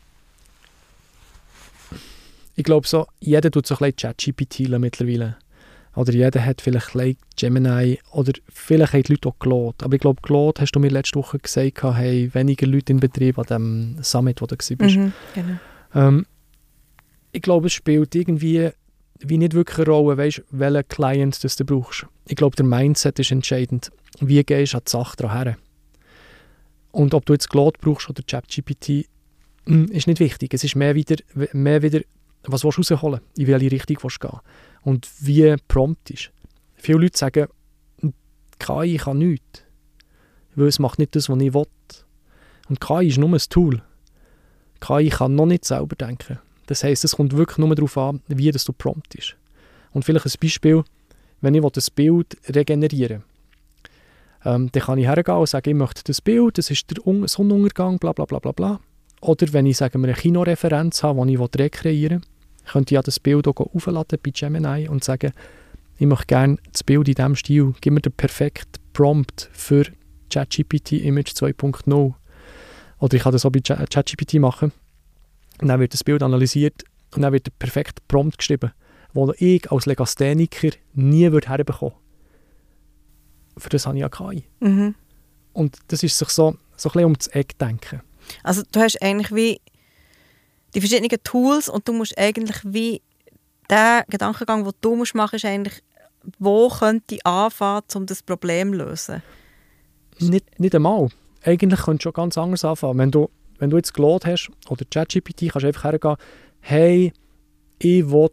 Ich glaube, so, jeder tut so ein bisschen ChatGPT mittlerweile. Oder jeder hat vielleicht ein Gemini oder vielleicht haben die Leute auch Claude. Aber ich glaube, Claude, hast du mir letzte Woche gesagt, haben weniger Leute in Betrieb an dem Summit, wo du warst. Mhm, genau. ähm, ich glaube, es spielt irgendwie wie nicht wirklich eine Rolle, weißt, welchen Client das du brauchst. Ich glaube, der Mindset ist entscheidend. Wie gehst du an die Sache daran? Und ob du jetzt Claude brauchst oder ChatGPT, ist nicht wichtig. Es ist mehr wieder, mehr wieder was willst du rausholen, in welche Richtung willst du gehen und wie prompt ist. Viele Leute sagen, K I kann nichts, weil es macht nicht das, was ich will. Und K I ist nur ein Tool. K I kann noch nicht selber denken. Das heisst, es kommt wirklich nur darauf an, wie das du prompt ist. Und vielleicht ein Beispiel, wenn ich ein Bild regenerieren will, Ähm, dann kann ich hergehen und sagen, ich möchte das Bild, das ist der Un- Sonnenuntergang, bla bla bla bla bla. Oder wenn ich, sagen wir, eine Kinoreferenz habe, die ich rekreieren will, könnte ich ja das Bild auch aufladen bei Gemini und sagen, ich möchte gerne das Bild in diesem Stil, gib mir den perfekten Prompt für ChatGPT Image zwei Punkt null. Oder ich kann das auch bei ChatGPT machen. Und dann wird das Bild analysiert und dann wird der perfekte Prompt geschrieben, den ich als Legastheniker nie herbekommen würde. Für das habe ich ja K I. Mhm. Und das ist sich so, so ein bisschen um das Eck denken. Also du hast eigentlich wie die verschiedenen Tools und du musst eigentlich wie der Gedankengang, den du musst machen musst, ist eigentlich, wo könnte ich anfangen, um das Problem zu lösen? Nicht, nicht einmal. Eigentlich könntest du schon ganz anders anfangen. Wenn du, wenn du jetzt Claude hast oder ChatGPT, kannst du einfach hergehen, hey, ich will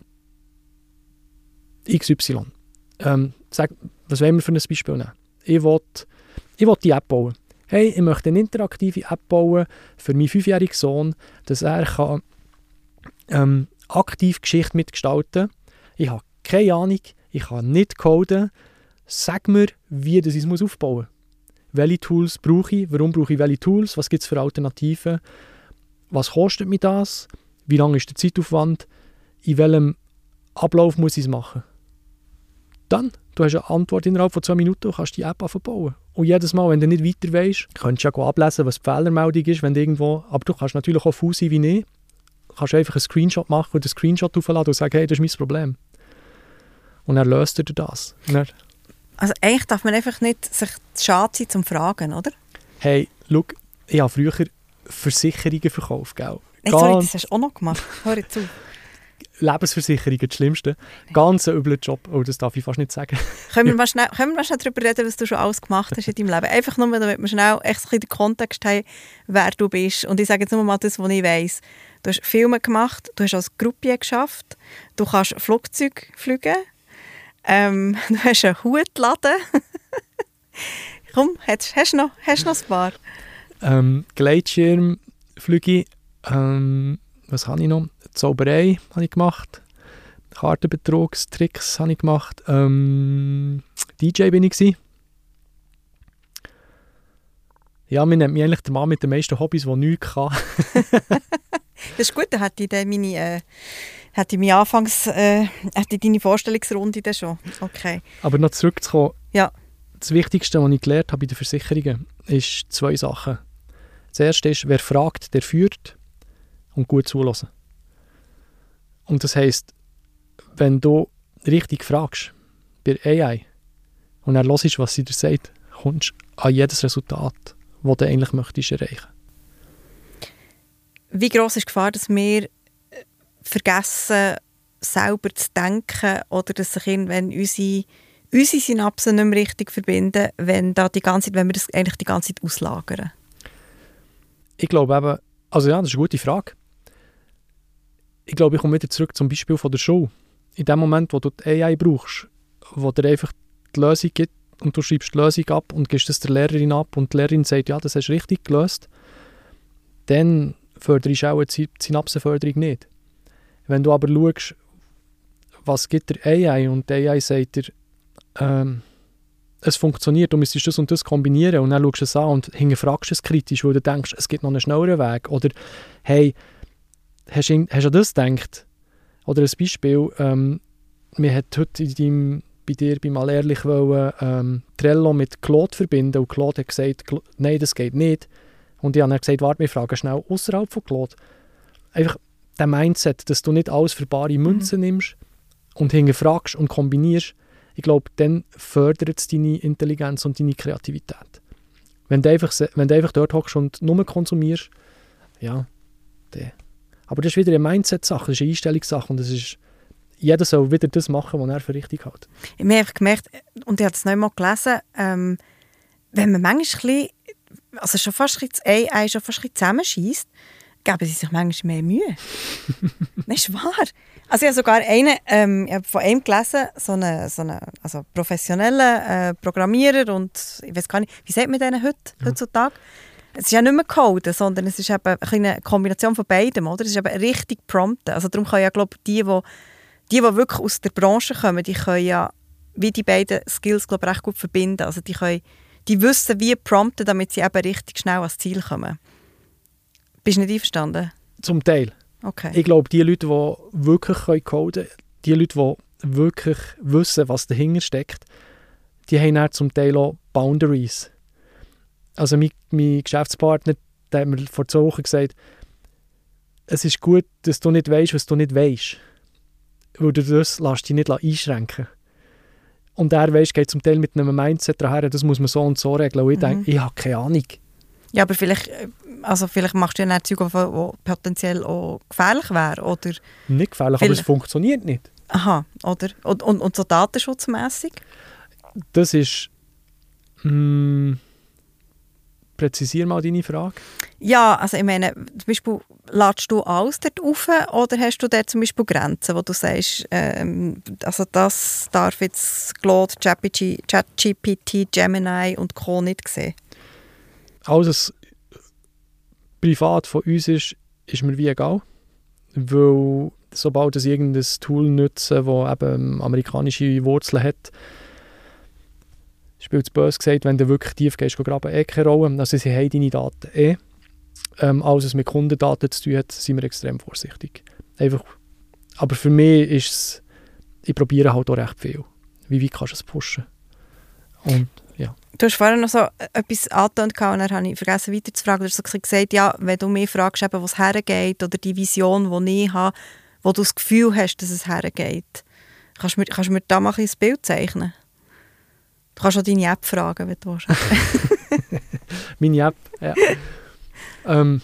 X Y. Ähm, sag, was wollen wir für ein Beispiel nehmen? Ich will, ich will die App bauen. Hey, ich möchte eine interaktive App bauen für meinen fünfjährigen Sohn, dass er kann, ähm, aktiv Geschichte mitgestalten kann. Ich habe keine Ahnung, ich kann nicht coden. Sag mir, wie das ich es aufbauen muss. Welche Tools brauche ich? Warum brauche ich welche Tools? Was gibt es für Alternativen? Was kostet mich das? Wie lang ist der Zeitaufwand? In welchem Ablauf muss ich es machen? Dann, du hast eine Antwort innerhalb von zwei Minuten und kannst die App bauen. Und jedes Mal, wenn du nicht weiter weisst, kannst du ja ablesen, was die Fehlermeldung ist, wenn du irgendwo, aber du kannst natürlich auch faul sein wie ich. Du kannst einfach einen Screenshot machen und einen Screenshot aufladen und sagen, hey, das ist mein Problem. Und dann löst er das. Dann, also eigentlich darf man einfach nicht sich schade sein zum Fragen, oder? hey, schau, ich habe früher Versicherungen verkauft, gell? Hey, sorry, das hast du auch noch gemacht. Hör zu. Lebensversicherungen, das Schlimmste. Ganz ein übler Job. Oh, das darf ich fast nicht sagen. Können wir mal schnell, können wir mal schnell darüber reden, was du schon alles gemacht hast in deinem Leben? Einfach nur, damit wir schnell echt ein bisschen den Kontext haben, wer du bist. Und ich sage jetzt nur mal das, was ich weiss. Du hast Filme gemacht, du hast als Groupier geschafft, du kannst Flugzeug fliegen, ähm, du hast einen Hutladen. Komm, hast, hast, noch, hast noch ein paar? Ähm, Gleitschirm, Flüge, ähm, was habe ich noch? Zauberei habe ich gemacht, Kartenbetrugstricks habe ich gemacht, ähm, D J bin ich gewesen. Ja, man nennt mich eigentlich der Mann mit den meisten Hobbys, der nichts kann. Das ist gut, dann hätte ich dann meine, äh, hätte ich meine Anfangs, äh, hätte ich deine Vorstellungsrunde dann schon. Okay. Aber noch zurückzukommen, ja. Das Wichtigste, was ich gelernt habe bei den Versicherungen, ist zwei Sachen. Das erste ist, wer fragt, der führt und gut zuhören. Und das heisst, wenn du richtig fragst bei A I und dann hörst, was sie dir sagt, kommst du an jedes Resultat, das du eigentlich möchtest erreichen. Wie gross ist die Gefahr, dass wir vergessen, selber zu denken oder dass sich irgendwann unsere, unsere Synapsen nicht mehr richtig verbinden, wenn, da die ganze Zeit, wenn wir das eigentlich die ganze Zeit auslagern? Ich glaube eben, also ja, das ist eine gute Frage. Ich glaube, ich komme wieder zurück zum Beispiel von der Schule. In dem Moment, wo du die A I brauchst, wo dir einfach die Lösung gibt und du schreibst die Lösung ab und gibst es der Lehrerin ab und die Lehrerin sagt, ja, das hast du richtig gelöst, dann förderst du auch die Synapsenförderung nicht. Wenn du aber schaust, was gibt der A I und der A I sagt dir, ähm, es funktioniert, du müsstest das und das kombinieren und dann schaust du es an und hinterfragst es kritisch, weil du denkst, es gibt noch einen schnelleren Weg. Oder, hey, hast du, hast du an das gedacht? Oder ein Beispiel, ähm, wir hat heute in deinem, bei dir beim Mal ehrlich wollen, ähm, Trello mit Claude verbinden und Claude hat gesagt, nein, das geht nicht. Und ich habe dann gesagt, warte, wir fragen schnell außerhalb von Claude. Einfach der Mindset, dass du nicht alles für bare Münzen mhm. nimmst und hinterfragst und kombinierst, ich glaube, dann fördert es deine Intelligenz und deine Kreativität. Wenn du einfach, wenn du einfach dort hockst und nur konsumierst, ja, dann. Aber das ist wieder eine Mindset-Sache, das ist eine Einstellungssache und das ist, jeder soll wieder das machen, was er für richtig hält. Ich habe einfach gemerkt, und ich habe es noch einmal gelesen, ähm, wenn man manchmal ein bisschen, also schon fast ein bisschen das A I schon fast ein bisschen zusammenscheisst, geben sie sich manchmal mehr Mühe. Das ist wahr. Also ich habe sogar einen, ähm, ich habe von einem gelesen, so einen, so einen also professionellen äh, Programmierer und ich weiß gar nicht, wie sagt man denen heute, ja. heutzutage? Es ist ja nicht mehr Coden, sondern es ist eben eine Kombination von beidem, oder? Es ist eben richtig prompten. Also darum können ja, glaube ich, die, die, die, die wirklich aus der Branche kommen, die können ja wie die beiden Skills, glaube ich, recht gut verbinden. Also die können die wissen, wie prompten, damit sie eben richtig schnell ans Ziel kommen. Bist du nicht einverstanden? Zum Teil. Okay. Ich glaube, die Leute, die wirklich coden können, die Leute, die wirklich wissen, was dahinter steckt, die haben dann zum Teil auch Boundaries. Also mein, mein Geschäftspartner, der hat mir vor zwei Wochen gesagt, es ist gut, dass du nicht weißt, was du nicht weißt. Weil du das lässt dich nicht einschränken. Und er weiss, geht zum Teil mit einem Mindset daher, das muss man so und so regeln. Und ich mhm. denke, ich habe keine Ahnung. Ja, aber vielleicht, also vielleicht machst du ja nicht Zeug, die potenziell auch gefährlich wäre, oder? Nicht gefährlich, aber es funktioniert nicht. Aha, oder? Und, und, und so datenschutzmässig? Das ist... Mh, präzisier mal deine Frage. Ja, also ich meine, zum Beispiel, ladest du alles dort rauf oder hast du dort zum Beispiel Grenzen, wo du sagst, ähm, also das darf jetzt Claude, ChatGPT, Gemini und Co. nicht sehen? Alles, was privat von uns ist, ist mir wie egal. Weil sobald ich irgendein Tool nutze, das eben amerikanische Wurzeln hat, spielt es böse gesagt, wenn du wirklich tief gehst, graben, eh keine Rolle. Also sie haben deine Daten eh. Ähm, alles, was mit Kundendaten zu tun hat, sind wir extrem vorsichtig. Einfach. Aber für mich ist es, ich probiere halt auch recht viel. Wie weit kannst du es pushen? Und, ja. Du hast vorhin noch so etwas angetönt und dann habe ich vergessen weiter zu fragen. Du hast so gesagt, ja, wenn du mich fragst, eben, wo es hergeht oder die Vision, die ich habe, wo du das Gefühl hast, dass es hergeht. Kannst du mir, kannst du mir da mal ein Bild zeichnen? Du kannst auch deine App fragen, wenn du willst. Meine App, ja. ähm,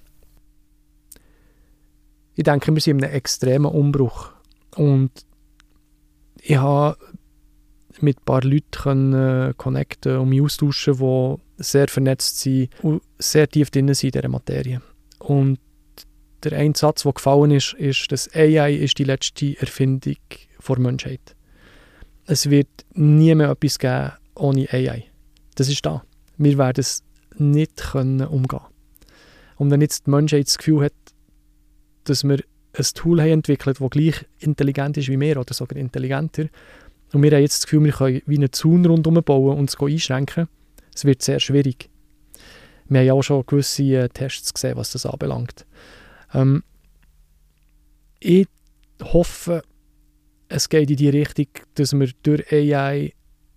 ich denke, wir sind in einem extremen Umbruch. Und ich habe mit ein paar Leuten können connecten und mich austauschen, die sehr vernetzt sind und sehr tief drin sind in dieser Materie. Und der eine Satz, der gefallen ist, ist, dass A I ist die letzte Erfindung der Menschheit. Es wird nie mehr etwas geben ohne A I. Das ist da. Wir werden es nicht können umgehen. Und wenn jetzt die Menschheit das Gefühl hat, dass wir ein Tool haben entwickelt, das gleich intelligent ist wie wir oder sogar intelligenter, und wir haben jetzt das Gefühl, wir können wie einen Zaun rundherum bauen und es einschränken, es wird sehr schwierig. Wir haben ja auch schon gewisse äh, Tests gesehen, was das anbelangt. Ähm, ich hoffe, es geht in die Richtung, dass wir durch A I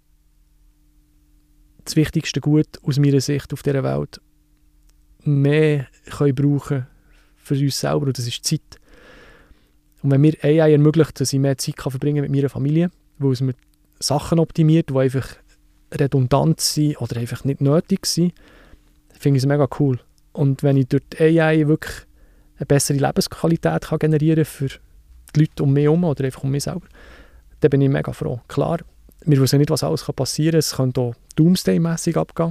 das wichtigste Gut aus meiner Sicht auf dieser Welt mehr können brauchen für uns selber, und das ist Zeit. Und wenn mir A I ermöglicht, dass ich mehr Zeit kann verbringen mit meiner Familie, weil es mir Sachen optimiert, die einfach redundant sind oder einfach nicht nötig sind, finde ich es mega cool. Und wenn ich durch die A I wirklich eine bessere Lebensqualität kann generieren für die Leute um mich herum oder einfach um mich selber, dann bin ich mega froh. Klar, wir wissen nicht, was alles passieren kann. Es könnte auch Doomsday-mässig abgehen.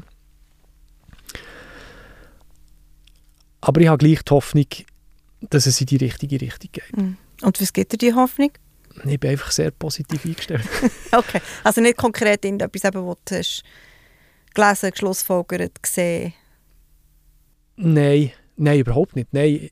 Aber ich habe gleich die Hoffnung, dass es in die richtige Richtung geht. Und was gibt dir die Hoffnung? Ich bin einfach sehr positiv eingestellt. Okay, also nicht konkret in etwas, was du hast gelesen, geschlussfolgert, gesehen? Nein, nein, überhaupt nicht. Nein.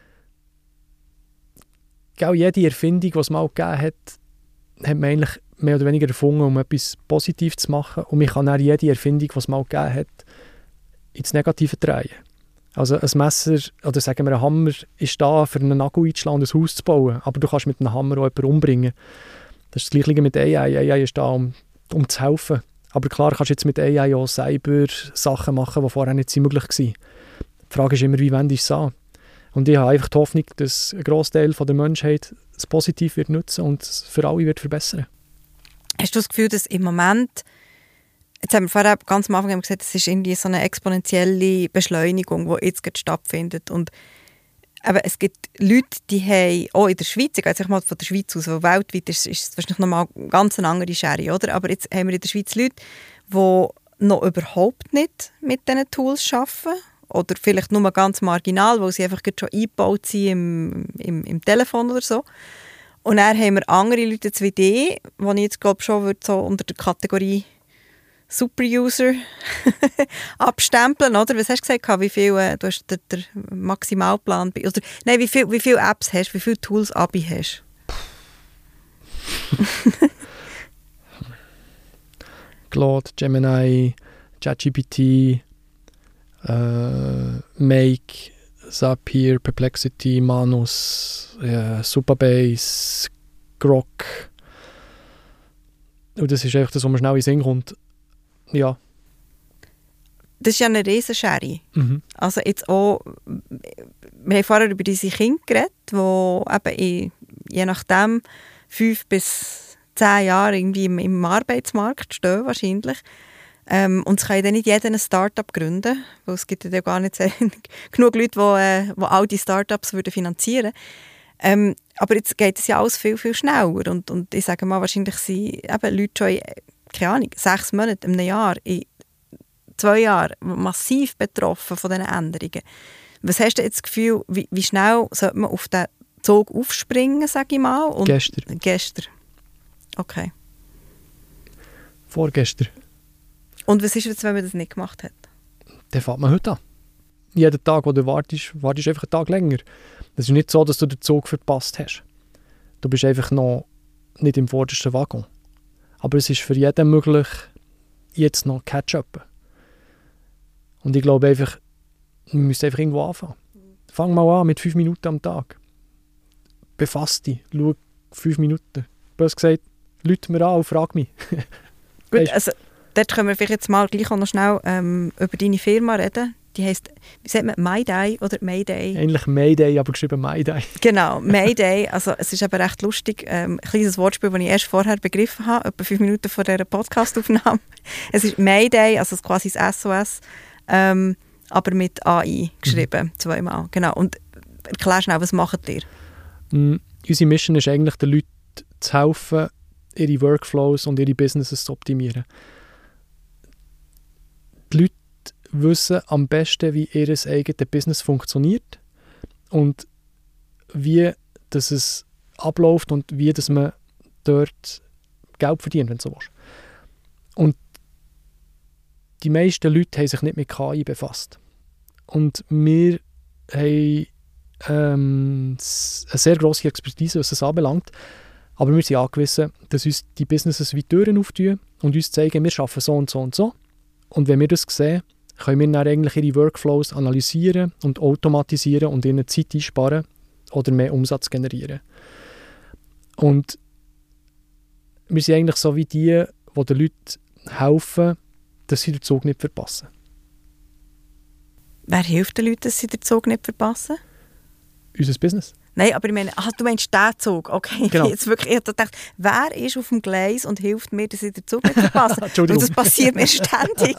Auch jede Erfindung, die es mal gegeben hat, hat man eigentlich mehr oder weniger erfunden, um etwas Positives zu machen. Und man kann auch jede Erfindung, die es mal gegeben hat, ins Negative drehen. Also ein Messer, oder sagen wir ein Hammer, ist da, für einen Nagel einzuschlagen und ein Haus zu bauen. Aber du kannst mit einem Hammer auch jemanden umbringen. Das ist das Gleiche mit A I. A I ist da, um, um zu helfen. Aber klar kannst du jetzt mit A I auch Cyber-Sachen machen, die vorher nicht möglich waren. Die Frage ist immer, wie wendest du es an? Und ich habe einfach die Hoffnung, dass ein Grossteil der Menschheit es positiv wird nutzen und es für alle wird verbessern. Hast du das Gefühl, dass im Moment, jetzt haben wir vorher ganz am Anfang gesagt, es ist irgendwie so eine exponentielle Beschleunigung, die jetzt gerade stattfindet. Und aber es gibt Leute, die haben, auch in der Schweiz, ich gehe jetzt mal von der Schweiz aus, weil weltweit ist, ist es wahrscheinlich nochmal ganz eine andere Schere, oder? Aber jetzt haben wir in der Schweiz Leute, die noch überhaupt nicht mit diesen Tools arbeiten. Oder vielleicht nur ganz marginal, weil sie einfach schon eingebaut sind im, im, im Telefon oder so. Und dann haben wir andere Leute jetzt wie die, die ich jetzt glaube schon würde so unter der Kategorie Super-User abstempeln, oder? Was hast du gesagt? Wie viel, äh, du hast den, den Maximalplan, oder nein, wie viel, wie viele Apps hast du, wie viele Tools Abi hast? Claude, Gemini, ChatGPT, äh, Make, Zapier, Perplexity, Manus, äh, Supabase, Grok. Und das ist einfach das, was mir schnell in den Sinn kommt. Ja. Das ist ja eine Riesenschere. Mhm. Also jetzt auch, wir haben vorher über diese Kinder geredet, die eben in, je nachdem fünf bis zehn Jahre irgendwie im, im Arbeitsmarkt stehen wahrscheinlich. Ähm, und es kann ja dann nicht jeder ein Start-up gründen, weil es gibt ja gar nicht sehr, genug Leute, die, äh, die all die Start-ups würden finanzieren. Ähm, aber jetzt geht es ja alles viel, viel schneller. Und, und ich sage mal, wahrscheinlich sind eben Leute schon in, keine Ahnung, sechs Monate, in einem Jahr, in zwei Jahren massiv betroffen von diesen Änderungen. Was hast du jetzt das Gefühl, wie, wie schnell sollte man auf den Zug aufspringen, sage ich mal? Und gestern. Gestern. Okay. Vorgestern. Und was ist jetzt, wenn man das nicht gemacht hat? Dann fährt man heute an. Jeden Tag, wo du wartest, wartest du einfach einen Tag länger. Es ist nicht so, dass du den Zug verpasst hast. Du bist einfach noch nicht im vordersten Waggon. Aber es ist für jeden möglich, jetzt noch Catch-up. Und ich glaube einfach, wir müssen einfach irgendwo anfangen. Fang mal an mit fünf Minuten am Tag. Befass dich, schau fünf Minuten. Bös gesagt, lüte mir an und frag mich. Gut, also dort können wir vielleicht jetzt mal gleich auch noch schnell ähm, über deine Firma reden. Die heisst, wie sagt man, MyDay oder Mayday? Ähnlich Mayday, aber geschrieben MyDay. Genau, Mayday. Also es ist aber recht lustig. Ähm, ein kleines Wortspiel, das ich erst vorher begriffen habe, etwa fünf Minuten vor dieser Podcast-Aufnahme. Es ist Mayday, also quasi das S O S, ähm, aber mit A I geschrieben, mhm. zweimal. Genau. Und erklär schnell, was macht ihr? Mm, unsere Mission ist eigentlich, den Leuten zu helfen, ihre Workflows und ihre Businesses zu optimieren. Die Leute wissen am besten, wie ihr eigenes Business funktioniert und wie das es abläuft und wie dass man dort Geld verdient, wenn du so willst. Und die meisten Leute haben sich nicht mit K I befasst. Und wir haben ähm, eine sehr grosse Expertise, was das anbelangt. Aber wir sind angewiesen, dass uns die Businesses wie Türen auftun und uns zeigen, wir arbeiten so und so und so. Und wenn wir das sehen, können wir dann eigentlich ihre Workflows analysieren und automatisieren und ihnen Zeit einsparen oder mehr Umsatz generieren. Und wir sind eigentlich so wie die, die den Leuten helfen, dass sie den Zug nicht verpassen. Wer hilft den Leuten, dass sie den Zug nicht verpassen? Unser Business. Nein, aber ich meine, ach, du meinst den Zug. Okay, genau. Jetzt wirklich, ich habe gedacht, wer ist auf dem Gleis und hilft mir, dass ich den Zug nicht verpasse? Entschuldigung. Und das passiert mir ständig.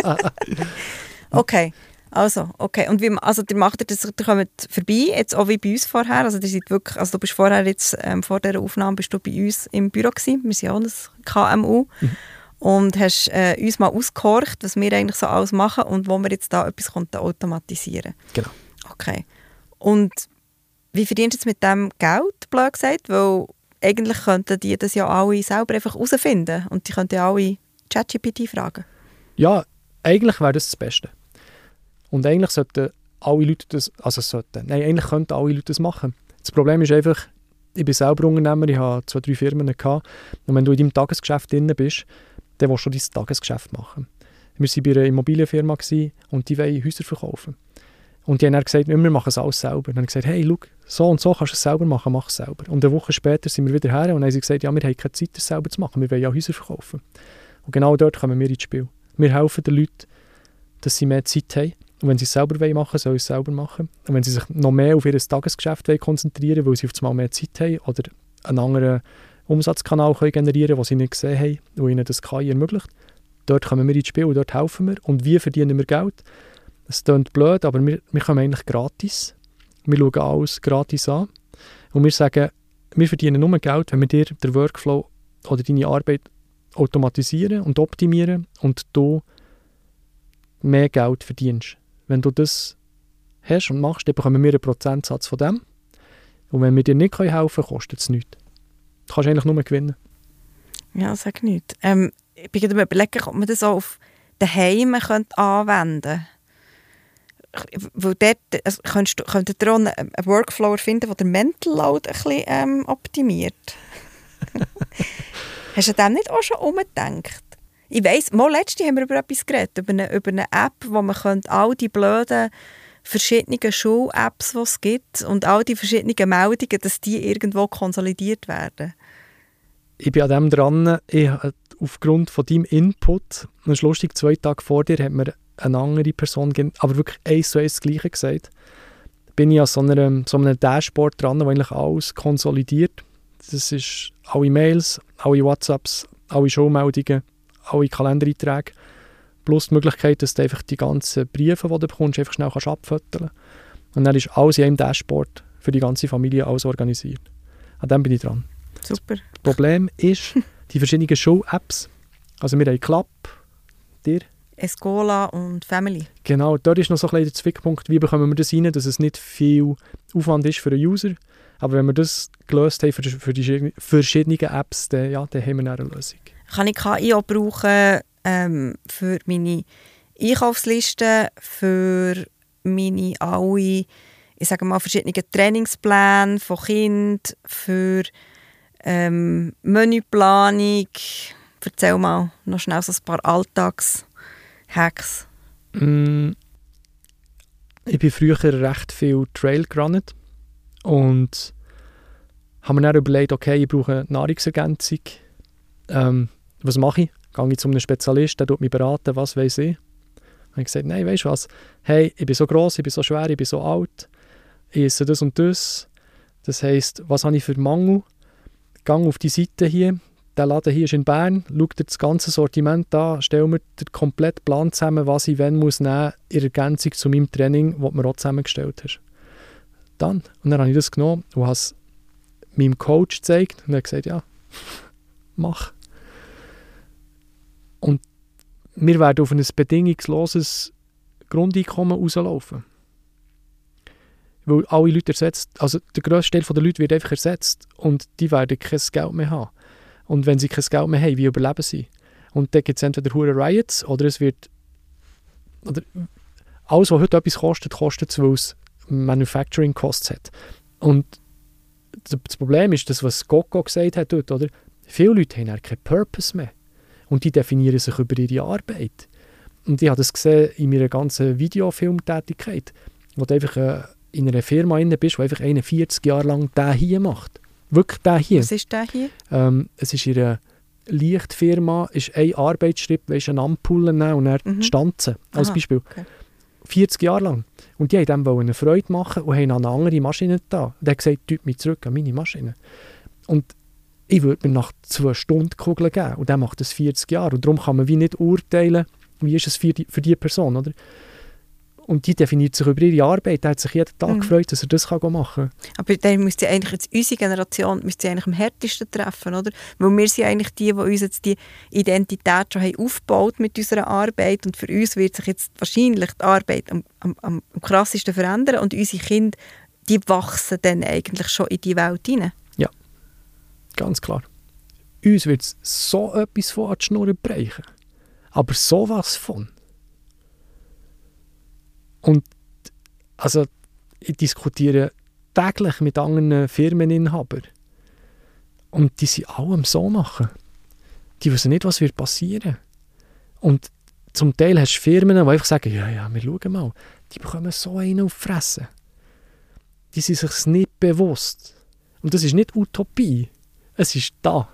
Okay, also, okay. Und wie, also, ihr macht das, ihr kommt vorbei, jetzt auch wie bei uns vorher. Also, ihr seid wirklich, also du bist vorher jetzt, ähm, vor dieser Aufnahme bist du bei uns im Büro gewesen. Wir sind ja auch ein K M U. Mhm. Und hast äh, uns mal ausgehorcht, was wir eigentlich so alles machen und wo wir jetzt da etwas automatisieren können. Genau. Okay. Und wie verdienst du jetzt mit dem Geld, blöd gesagt? Weil eigentlich könnten die das ja alle selber einfach herausfinden und die könnten ja alle ChatGPT fragen. Ja, eigentlich wäre das das Beste. Und eigentlich sollten alle Leute das, also sollten, nein, eigentlich könnten alle Leute das machen. Das Problem ist einfach, ich bin selber Unternehmer, ich habe zwei, drei Firmen gehabt und wenn du in deinem Tagesgeschäft drin bist, dann willst du dein Tagesgeschäft machen. Wir waren bei einer Immobilienfirma und die wollen Häuser verkaufen. Und die haben dann gesagt, wir machen es alles selber. Dann haben sie gesagt, hey, schau, so und so kannst du es selber machen, mach es selber. Und eine Woche später sind wir wieder her und haben sie gesagt, ja, wir haben keine Zeit, das selber zu machen, wir wollen ja Häuser verkaufen. Und genau dort kommen wir ins Spiel. Wir helfen den Leuten, dass sie mehr Zeit haben. Und wenn sie es selber machen wollen, sollen sie es selber machen. Und wenn sie sich noch mehr auf ihr Tagesgeschäft konzentrieren wollen, weil sie auf einmal mehr Zeit haben oder einen anderen Umsatzkanal können generieren können, den sie nicht gesehen haben, der ihnen das K I ermöglicht, dort kommen wir ins Spiel und dort helfen wir. Und wie verdienen wir Geld? Es klingt blöd, aber wir, wir kommen eigentlich gratis. Wir schauen alles gratis an. Und wir sagen, wir verdienen nur Geld, wenn wir dir den Workflow oder deine Arbeit automatisieren und optimieren und du mehr Geld verdienst. Wenn du das hast und machst, dann bekommen wir einen Prozentsatz von dem. Und wenn wir dir nicht helfen können, kostet es nichts. Du kannst eigentlich nur gewinnen. Ja, sag nichts. Ähm, ich bin gerade überlegen, ob man das auch auf daheim anwenden könnte. Weil dort also, könntest du, könntet ihr auch einen, einen Workflow finden, der den Mental Load ein bisschen ähm, optimiert. Hast du an dem nicht auch schon umgedacht? Ich weiss, mal letztens haben wir über etwas geredet, über eine, über eine App, wo man könnte all die blöden verschiedenen Schul-Apps, die es gibt und all die verschiedenen Meldungen, dass die irgendwo konsolidiert werden. Ich bin an dem dran, ich, aufgrund von deinem Input, das ist lustig, zwei Tage vor dir hat mir eine andere Person, aber wirklich eins zu eins das Gleiche gesagt, bin ich an so einem, so einem Dashboard dran, wo eigentlich alles konsolidiert. Das ist alle Mails, alle WhatsApps, alle Showmeldungen, alle Kalendereinträge, plus die Möglichkeit, dass du einfach die ganzen Briefe, die du bekommst, einfach schnell abfotografieren kannst. Und dann ist alles in einem Dashboard für die ganze Familie alles organisiert. An dem bin ich dran. Super. Das Problem ist, die verschiedenen Show-Apps, also wir haben Club, dir? Escola und Family. Genau, dort ist noch so ein bisschen der Zwickpunkt, wie bekommen wir das rein, dass es nicht viel Aufwand ist für den User. Aber wenn wir das gelöst haben für die, für die verschiedenen Apps, dann, ja, dann haben wir eine Lösung. Kann ich K I auch brauchen ähm, für meine Einkaufsliste, für meine alle, ich sage mal, verschiedenen Trainingspläne von Kind, für ähm, Menüplanung. Erzähl mal noch schnell so ein paar Alltags-Hacks. Mm, ich bin früher recht viel Trail gerannt und habe mir dann überlegt, okay, ich brauche Nahrungsergänzung. Ähm, was mache ich? Gehe ich zu einem Spezialist, der tut mich beraten, was weiss ich. Dann habe ich gesagt, nein, weißt du was? Hey, ich bin so gross, ich bin so schwer, ich bin so alt, ich esse das und das. Das heisst, was habe ich für Mangel? Gehe auf die Seite hier, der Laden hier ist in Bern, schau dir das ganze Sortiment an, stell mir den kompletten Plan zusammen, was ich wann muss nehmen in Ergänzung zu meinem Training, das du mir auch zusammengestellt hast. Dann. Und dann habe ich das genommen und habe es meinem Coach gezeigt und er hat gesagt, ja, mach. Und wir werden auf ein bedingungsloses Grundeinkommen rauslaufen. Weil alle Leute ersetzt, also der grösste Teil der Leute wird einfach ersetzt und die werden kein Geld mehr haben. Und wenn sie kein Geld mehr haben, wie überleben sie? Und dann gibt es entweder hure Riots oder es wird, oder alles, was heute etwas kostet, kostet es, weil es Manufacturing Costs hat. Und das Problem ist, das, was Coco gesagt hat dort, oder? Viele Leute haben keinen Purpose mehr. Und die definieren sich über ihre Arbeit. Und ich habe das gesehen in meiner ganzen Videofilmtätigkeit, wo du einfach äh, in einer Firma drin bist, die einfach einundvierzig Jahre lang den hier macht. Wirklich den hier. Was ist der hier? Ähm, es ist in einer Lichtfirma, ist ein Arbeitsschritt, weißt, eine Ampulle nehmen und dann Mhm. die Stanzen, als Aha, Beispiel. okay. vierzig Jahre lang. Und die wollten dem eine Freude machen und haben an eine andere Maschine da. Und er hat gesagt, tut mich zurück an meine Maschine. Und ich würde mir nach zwei Stunden Kugeln geben. Und der macht das vierzig Jahre. Und darum kann man wie nicht urteilen, wie ist es für die, für die Person, oder? Und die definiert sich über ihre Arbeit. Der hat sich jeden Tag Mhm. gefreut, dass er das kann machen kann. Aber dann müsste eigentlich jetzt unsere Generation müsste eigentlich am härtesten treffen, oder? Weil wir sind eigentlich die, die uns jetzt die Identität schon haben aufgebaut mit unserer Arbeit und für uns wird sich jetzt wahrscheinlich die Arbeit am, am, am krassesten verändern und unsere Kinder, die wachsen dann eigentlich schon in die Welt hinein. Ganz klar. Uns wird es so etwas von an die Schnur brechen. Aber sowas von. Und also, ich diskutiere täglich mit anderen Firmeninhabern. Und die sind allem so machen. Die wissen nicht, was wird passieren. Und zum Teil hast du Firmen, die einfach sagen, ja, ja, wir schauen mal. Die bekommen so einen auf die Fresse. Die sind sich nicht bewusst. Und das ist nicht Utopie. Es ist da.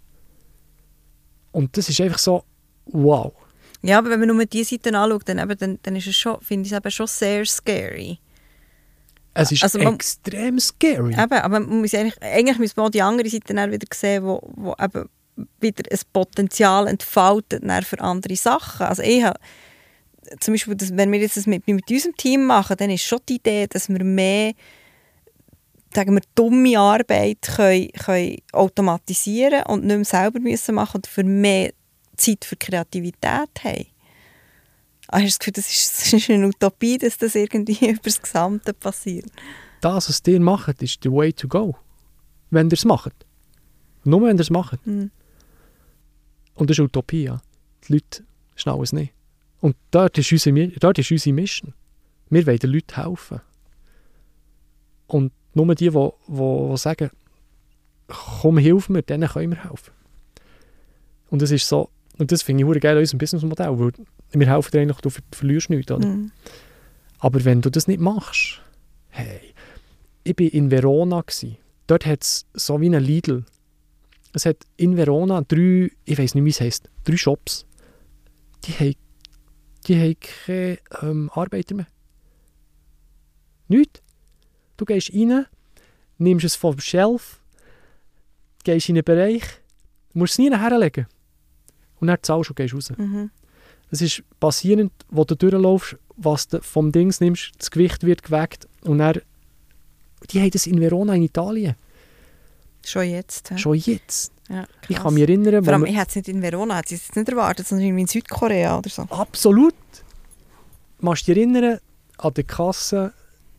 Und das ist einfach so, wow. Ja, aber wenn man nur diese Seite anschaut, dann, eben, dann, dann ist es schon, finde ich es eben schon sehr scary. Es ist Also man- extrem scary. Eben, aber man muss eigentlich, eigentlich muss man auch die andere Seite dann wieder sehen, wo, wo eben wieder ein Potenzial entfaltet dann für andere Sachen. Also ich habe, zum Beispiel, das, wenn wir jetzt das mit, mit unserem Team machen, dann ist schon die Idee, dass wir mehr, sagen wir, dumme Arbeit können, können automatisieren und nicht mehr selber müssen machen und für mehr Zeit für Kreativität haben. Also hast du das Gefühl, das ist, das ist eine Utopie, dass das irgendwie über das Gesamte passiert? Das, was ihr macht, ist the way to go. Wenn ihr es macht. Nur wenn ihr es macht. Mhm. Und das ist Utopie, ja. Die Leute schnallen es nicht. Und dort ist unsere, dort ist unsere Mission. Wir wollen den Leuten helfen. Und nur die, die, die sagen, komm, hilf mir, denen können wir helfen. Und es ist so, Und das finde ich verdammt geil an unserem Businessmodell, weil wir helfen dir eigentlich, du ver- verlierst nichts. Oder? Mhm. Aber wenn du das nicht machst, hey, ich war in Verona. Gewesen. Dort hat es so wie einen Lidl. Es hat in Verona drei, ich weiß nicht, wie es heisst, drei Shops. Die haben, die haben keine ähm, Arbeiter mehr. Nichts. Du gehst rein, nimmst es vom Shelf, gehst in einen Bereich, musst es nie herlegen. Und dann zahlst du und gehst raus. Mhm. Das ist basierend, wo du durchlaufst, was du vom Dings nimmst, das Gewicht wird geweckt und dann, die haben das in Verona in Italien. Schon jetzt. Ja. Schon jetzt. Ja, Ich kann mich erinnern, Vor allem, wo ich hätte es nicht in Verona, hätte ich es jetzt nicht erwartet, sondern irgendwie in Südkorea oder so. absolut. Machst du dich erinnern an die Kasse,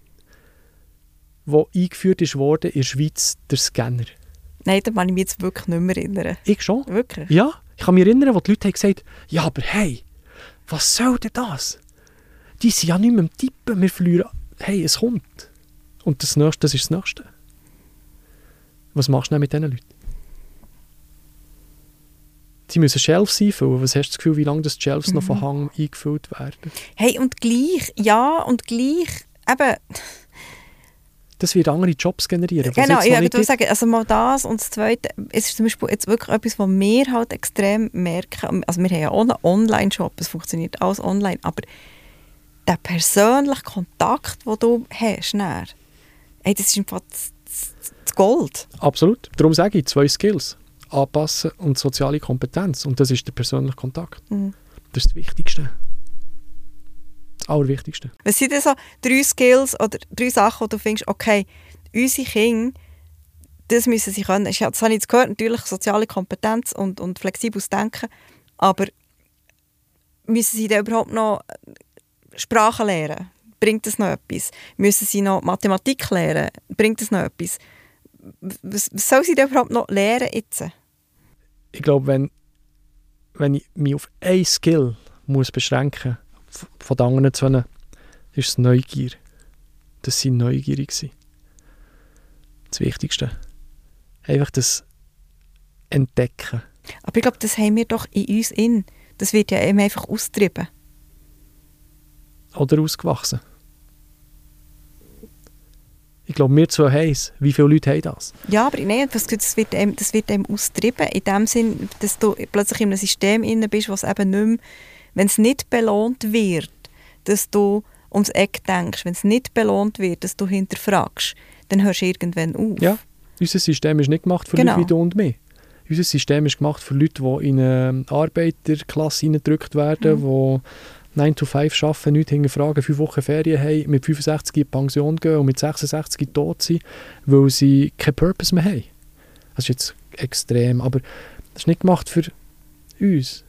die eingeführt ist worden in der Schweiz, der Scanner? Nein, da kann ich mich jetzt wirklich nicht mehr erinnern. Ich schon. Wirklich? Ja, ich kann mich erinnern, wo die Leute haben gesagt haben, ja, aber hey, was soll denn das? Die sind ja nicht mehr am Tippen, wir verlieren. Hey, es kommt. Und das Nächste, das ist das Nächste. Was machst du denn mit diesen Leuten? Sie müssen Shelves einfüllen. Was hast du das Gefühl, wie lange das Shelves Mhm. noch von Hang eingefüllt werden? Hey, und gleich, ja, und gleich, eben, Das wird andere Jobs generieren. was genau, jetzt ich noch würde nicht gibt. sagen, also mal das und das Zweite, es ist zum Beispiel jetzt wirklich etwas, was wir halt extrem merken, also wir haben ja auch einen Online-Shop, es funktioniert alles online, aber der persönliche Kontakt, den du hast, dann, hey, das ist einfach das, das, das Gold. Absolut. Darum sage ich, zwei Skills. Anpassen und soziale Kompetenz. Und das ist der persönliche Kontakt. Mhm. Das ist das Wichtigste. Das Allerwichtigste. Was sind denn so drei Skills oder drei Sachen, wo du findest, okay, unsere Kinder, das müssen sie können. Das habe ich jetzt gehört, natürlich soziale Kompetenz und, und flexibles Denken, aber müssen sie dann überhaupt noch Sprachen lernen? Bringt das noch etwas? Müssen sie noch Mathematik lernen? Bringt das noch etwas? Was, was soll sie denn überhaupt noch lernen jetzt? Ich glaube, wenn, wenn ich mich auf einen Skill muss beschränken muss, von den anderen zwei, ist es Neugier. Dass sie neugierig sind. Das Wichtigste. Einfach das Entdecken. Aber ich glaube, das haben wir doch in uns in. Das wird ja eben einfach austrieben. Oder ausgewachsen. Ich glaube, wir zwei haben es. Wie viele Leute haben das? Ja, aber nein, das, das, wird einem, das wird einem austrieben. In dem Sinn, dass du plötzlich in einem System inne bist, was eben nicht mehr, wenn es nicht belohnt wird, dass du ums Eck denkst, wenn es nicht belohnt wird, dass du hinterfragst, dann hörst du irgendwann auf. Ja, unser System ist nicht gemacht für Genau. Leute wie du und mich. Unser System ist gemacht für Leute, die in eine Arbeiterklasse hineingedrückt werden, Mhm. die nine to five arbeiten, nichts hinterfragen, fünf Wochen Ferien haben, mit fünfundsechzig in die Pension gehen und mit sechsundsechzig tot sind, weil sie keinen Purpose mehr haben. Das ist jetzt extrem, aber das ist nicht gemacht für uns.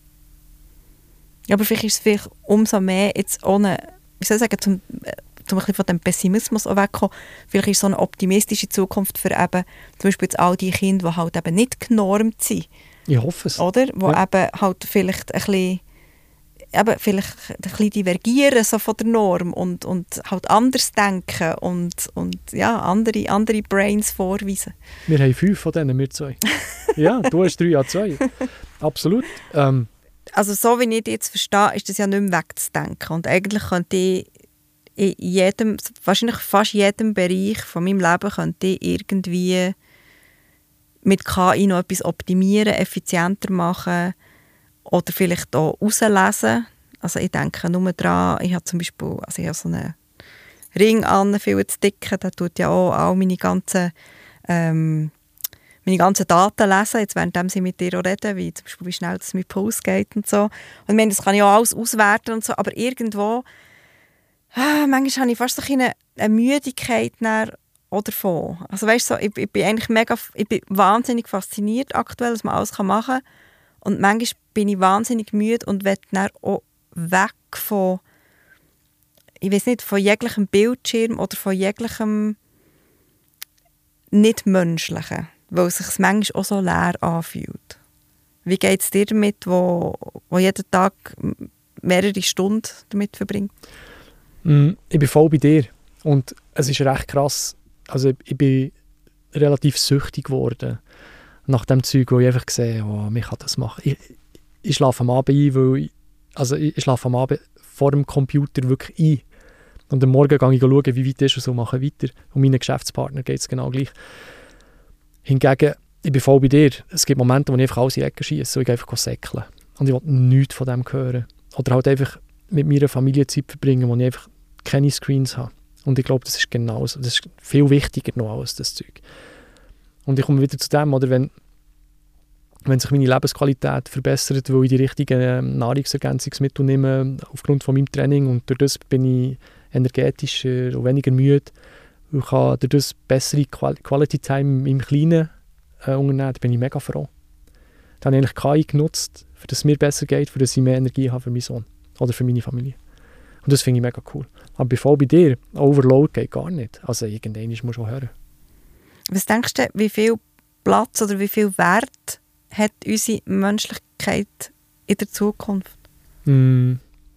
Ja, aber vielleicht ist es vielleicht umso mehr jetzt ohne, wie soll ich sagen, zum, äh, zum ein bisschen von dem Pessimismus auch wegkommen, vielleicht ist so eine optimistische Zukunft für eben zum Beispiel jetzt all die Kinder, die halt eben nicht genormt sind, Ich hoffe es. oder? Wo Ja. eben halt vielleicht ein bisschen, eben vielleicht ein bisschen divergieren so von der Norm und, und halt anders denken und, und ja, andere, andere Brains vorweisen. Wir haben fünf von denen, wir zwei. Ja, du hast drei, ja zwei. Absolut. Ähm, Also so wie ich das jetzt verstehe, ist das ja nicht mehr wegzudenken. Und eigentlich könnte ich in jedem, wahrscheinlich fast jedem Bereich von meinem Leben könnte ich irgendwie mit K I noch etwas optimieren, effizienter machen oder vielleicht auch rauslesen. Also ich denke nur daran, ich habe zum Beispiel, also ich habe so einen Ring an, viel zu dicken, der tut ja auch all meine ganzen ähm, meine ganzen Daten lesen, jetzt während sie mit dir auch reden, wie zum Beispiel, wie schnell das mein Puls geht und so. Und ich meine, das kann ich auch alles auswerten und so, aber irgendwo, ah, manchmal habe ich fast so eine, eine Müdigkeit auch davon. Also weißt du, so, ich, ich bin eigentlich mega, ich bin wahnsinnig fasziniert aktuell, dass man alles machen kann. Und manchmal bin ich wahnsinnig müde und will dann auch weg von, ich weiß nicht, von jeglichem Bildschirm oder von jeglichem Nicht-Menschlichen, weil es sich manchmal auch so leer anfühlt. Wie geht es dir damit, wo, wo jeden Tag mehrere Stunden damit verbringt? Mm, ich bin voll bei dir. Und es ist recht krass. Also ich, ich bin relativ süchtig geworden nach dem Zeug, wo ich einfach sehe, oh, man kann das machen. Ich, ich schlafe am Abend ein, weil ich, also ich, ich schlafe am Abend vor dem Computer wirklich ein. Und am Morgen gehe ich schauen, wie weit ist und so, mache weiter. Und meinen Geschäftspartner geht es genau gleich. Hingegen, ich bin voll bei dir. Es gibt Momente, wo ich einfach alles in die Ecke schiesse und ich gehe einfach säckeln. Und ich will nichts von dem hören. Oder halt einfach mit meiner Familie Zeit verbringen, wo ich einfach keine Screens habe. Und ich glaube, das ist genauso. Das ist viel wichtiger noch als das Zeug. Und ich komme wieder zu dem, oder wenn, wenn sich meine Lebensqualität verbessert, weil ich die richtigen ähm, Nahrungsergänzungsmittel nehme, aufgrund von meinem Training, und durch das bin ich energetischer und weniger müde, und ich kann durch das bessere Qual- Quality Time im Kleinen äh, unternehmen, da bin ich mega froh. Dann habe ich eigentlich K I genutzt, für dass es mir besser geht, für dass ich mehr Energie habe für meinen Sohn oder für meine Familie. Und das finde ich mega cool. Aber bevor bei dir, Overload geht gar nicht. Also irgendwann muss man schon hören. Was denkst du, wie viel Platz oder wie viel Wert hat unsere Menschlichkeit in der Zukunft? Mm.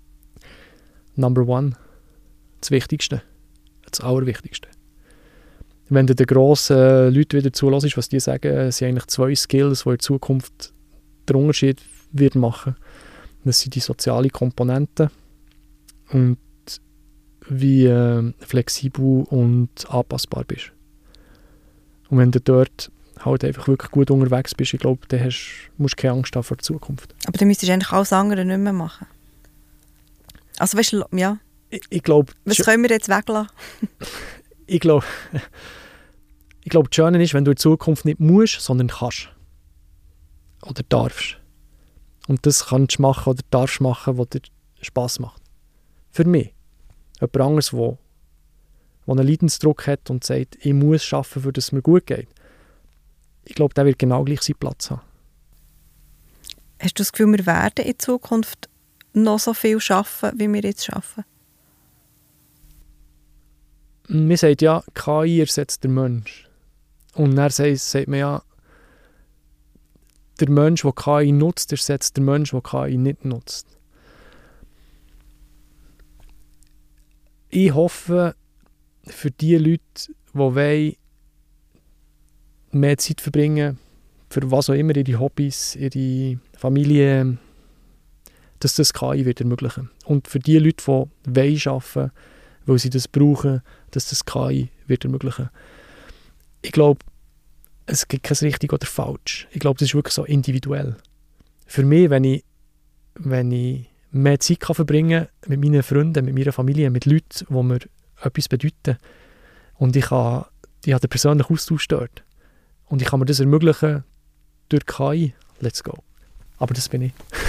Number one. Das Wichtigste. Das Allerwichtigste. Wenn du den grossen Leuten wieder zuhörst, was die sagen, sind eigentlich zwei Skills, die in Zukunft den Unterschied wird machen. Das sind die sozialen Komponenten und wie äh, flexibel und anpassbar bist. Und wenn du dort halt einfach wirklich gut unterwegs bist, ich glaube, dann hast, musst du keine Angst haben vor der Zukunft. Aber dann müsstest du eigentlich alles andere nicht mehr machen. Also weißt du, ja. Ich, ich glaube... Was können wir jetzt weglassen? ich glaube, ich glaube, das Schöne ist, wenn du in Zukunft nicht musst, sondern kannst. Oder darfst. Und das kannst du machen oder darfst machen, was dir Spass macht. Für mich. Jemand anderes, der einen Leidensdruck hat und sagt, ich muss arbeiten, für dass es mir gut geht. Ich glaube, der wird genau gleich seinen Platz haben. Hast du das Gefühl, wir werden in Zukunft noch so viel arbeiten, wie wir jetzt arbeiten? Man sagt ja, K I ersetzt den Mensch. Und dann sagt, sagt man ja, der Mensch, der K I nutzt, ersetzt den Mensch, der K I nicht nutzt. Ich hoffe, für die Leute, die wollen, mehr Zeit verbringen, für was auch immer, ihre Hobbys, ihre Familie, dass das K I wird ermöglichen. Und für die Leute, die wollen arbeiten, weil sie das brauchen, dass das K I wird ermöglichen. Ich glaube, es gibt kein richtig oder falsch. Ich glaube, das ist wirklich so individuell. Für mich, wenn ich, wenn ich mehr Zeit kann verbringen kann mit meinen Freunden, mit meiner Familie, mit Leuten, die mir etwas bedeuten, und ich, kann, ich habe den persönlichen Austausch dort, und ich kann mir das ermöglichen durch K I, let's go. Aber das bin ich.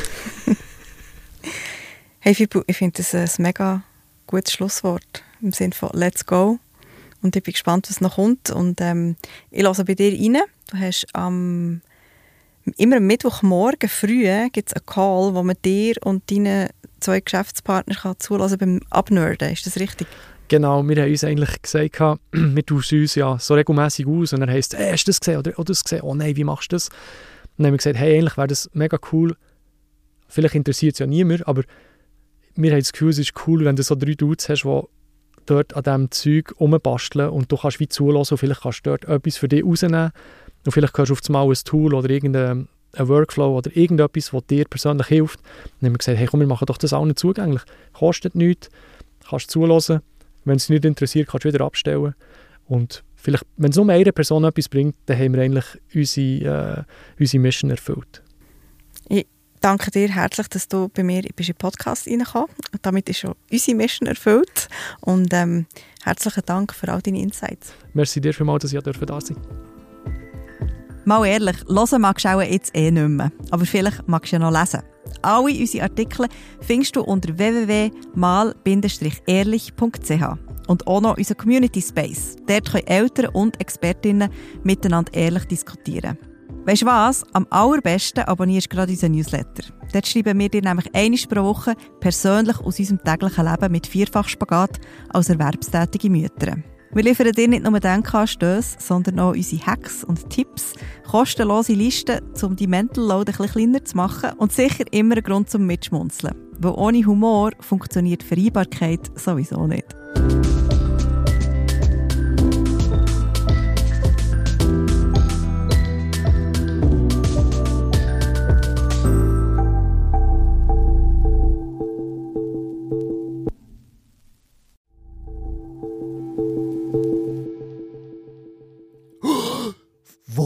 Hey Fibu, ich finde das ein mega gutes Schlusswort im Sinne von let's go. Und ich bin gespannt, was noch kommt. Und ähm, ich höre bei dir rein. Du hast am ähm, immer am Mittwochmorgen früh gibt es einen Call, wo man dir und deinen zwei Geschäftspartnern zulassen beim Abnerden. Ist das richtig? Genau, wir haben uns eigentlich gesagt, wir tauschen uns ja so regelmässig aus, und dann heisst es, hey, hast du das gesehen oder, oder das gesehen? Oh nein, wie machst du das? Und dann haben wir gesagt, hey, eigentlich wäre das mega cool. Vielleicht interessiert es ja niemand, aber wir haben das Gefühl, es ist cool, wenn du so drei Dudes hast, die dort an diesem Zeug rumbasteln, und du kannst wie zulassen und vielleicht kannst du dort etwas für dich rausnehmen und vielleicht hörst du auf einmal ein Tool oder irgendein Workflow oder irgendetwas, das dir persönlich hilft. Dann haben wir gesagt, hey komm, wir machen doch das allen zugänglich. Kostet nichts, kannst zulassen. Wenn es nicht interessiert, kannst du wieder abstellen. Und vielleicht, wenn es nur eine Person etwas bringt, dann haben wir eigentlich unsere, äh, unsere Mission erfüllt. Ich danke dir herzlich, dass du bei mir in den Podcast reingekommen bist. Damit ist schon unsere Mission erfüllt. Und ähm, herzlichen Dank für all deine Insights. Merci dir vielmals, dass ich da sein durfte. Mal ehrlich, hören magst du auch jetzt eh nicht mehr. Aber vielleicht magst du ja noch lesen. Alle unsere Artikel findest du unter w w w punkt mal Bindestrich ehrlich punkt c h. Und auch noch unser Community Space. Dort können Eltern und Expertinnen miteinander ehrlich diskutieren. Weisst du was? Am allerbesten abonnierst du gerade unseren Newsletter. Dort schreiben wir dir nämlich einmal pro Woche persönlich aus unserem täglichen Leben mit Vierfachspagat als erwerbstätige Mütter. Wir liefern dir nicht nur Denkanstöße, sondern auch unsere Hacks und Tipps, kostenlose Listen, um die Mental Load ein bisschen kleiner zu machen und sicher immer ein Grund zum Mitschmunzeln. Weil ohne Humor funktioniert Vereinbarkeit sowieso nicht.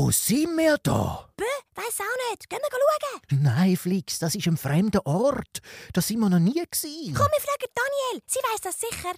Wo sind wir da? Bö, weiss auch nicht. Gehen wir schauen. Nein, Flix, das ist ein fremder Ort. Da sind wir noch nie gewesen. Komm, wir fragen Daniel. Sie weiss das sicher.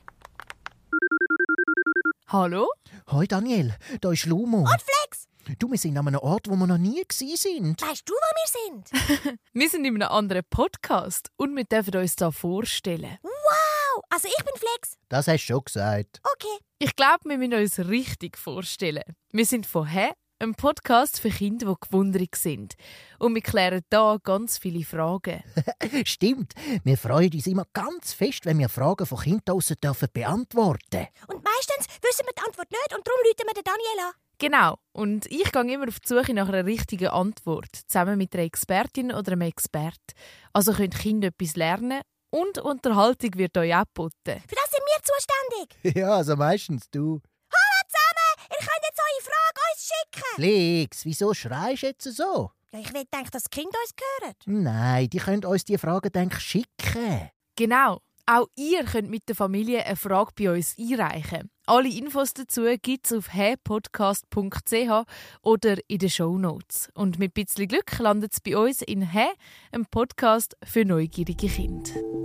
Hallo? Hoi Daniel, da ist Lumo. Und Flex? Du, wir sind an einem Ort, wo wir noch nie gewesen sind. Weißt du, wo wir sind? Wir sind in einem anderen Podcast und wir dürfen uns da vorstellen. Wow, also ich bin Flex. Das hast du schon gesagt. Okay. Ich glaube, wir müssen uns richtig vorstellen. Wir sind von «Hä?», ein Podcast für Kinder, die gewundrig sind. Und wir klären da ganz viele Fragen. Stimmt, wir freuen uns immer ganz fest, wenn wir Fragen von Kindern draussen dürfen beantworten. Und meistens wissen wir die Antwort nicht und darum rufen wir den Daniel an. Genau. Und ich gehe immer auf die Suche nach einer richtigen Antwort, zusammen mit einer Expertin oder einem Expert. Also können Kinder etwas lernen und Unterhaltung wird euch auch geboten. Für das sind wir zuständig. Ja, also meistens du. Hallo zusammen, ihr könnt jetzt eure Frage uns schicken. Flix, wieso schreist du jetzt so? Ja, ich will denken, dass die Kinder uns hören. Nein, die können uns die Fragen denk schicken. Genau. Auch ihr könnt mit der Familie eine Frage bei uns einreichen. Alle Infos dazu gibt es auf hä podcast punkt c h oder in den Shownotes. Und mit ein bisschen Glück landet es bei uns in «Hä?», einem Podcast für neugierige Kinder.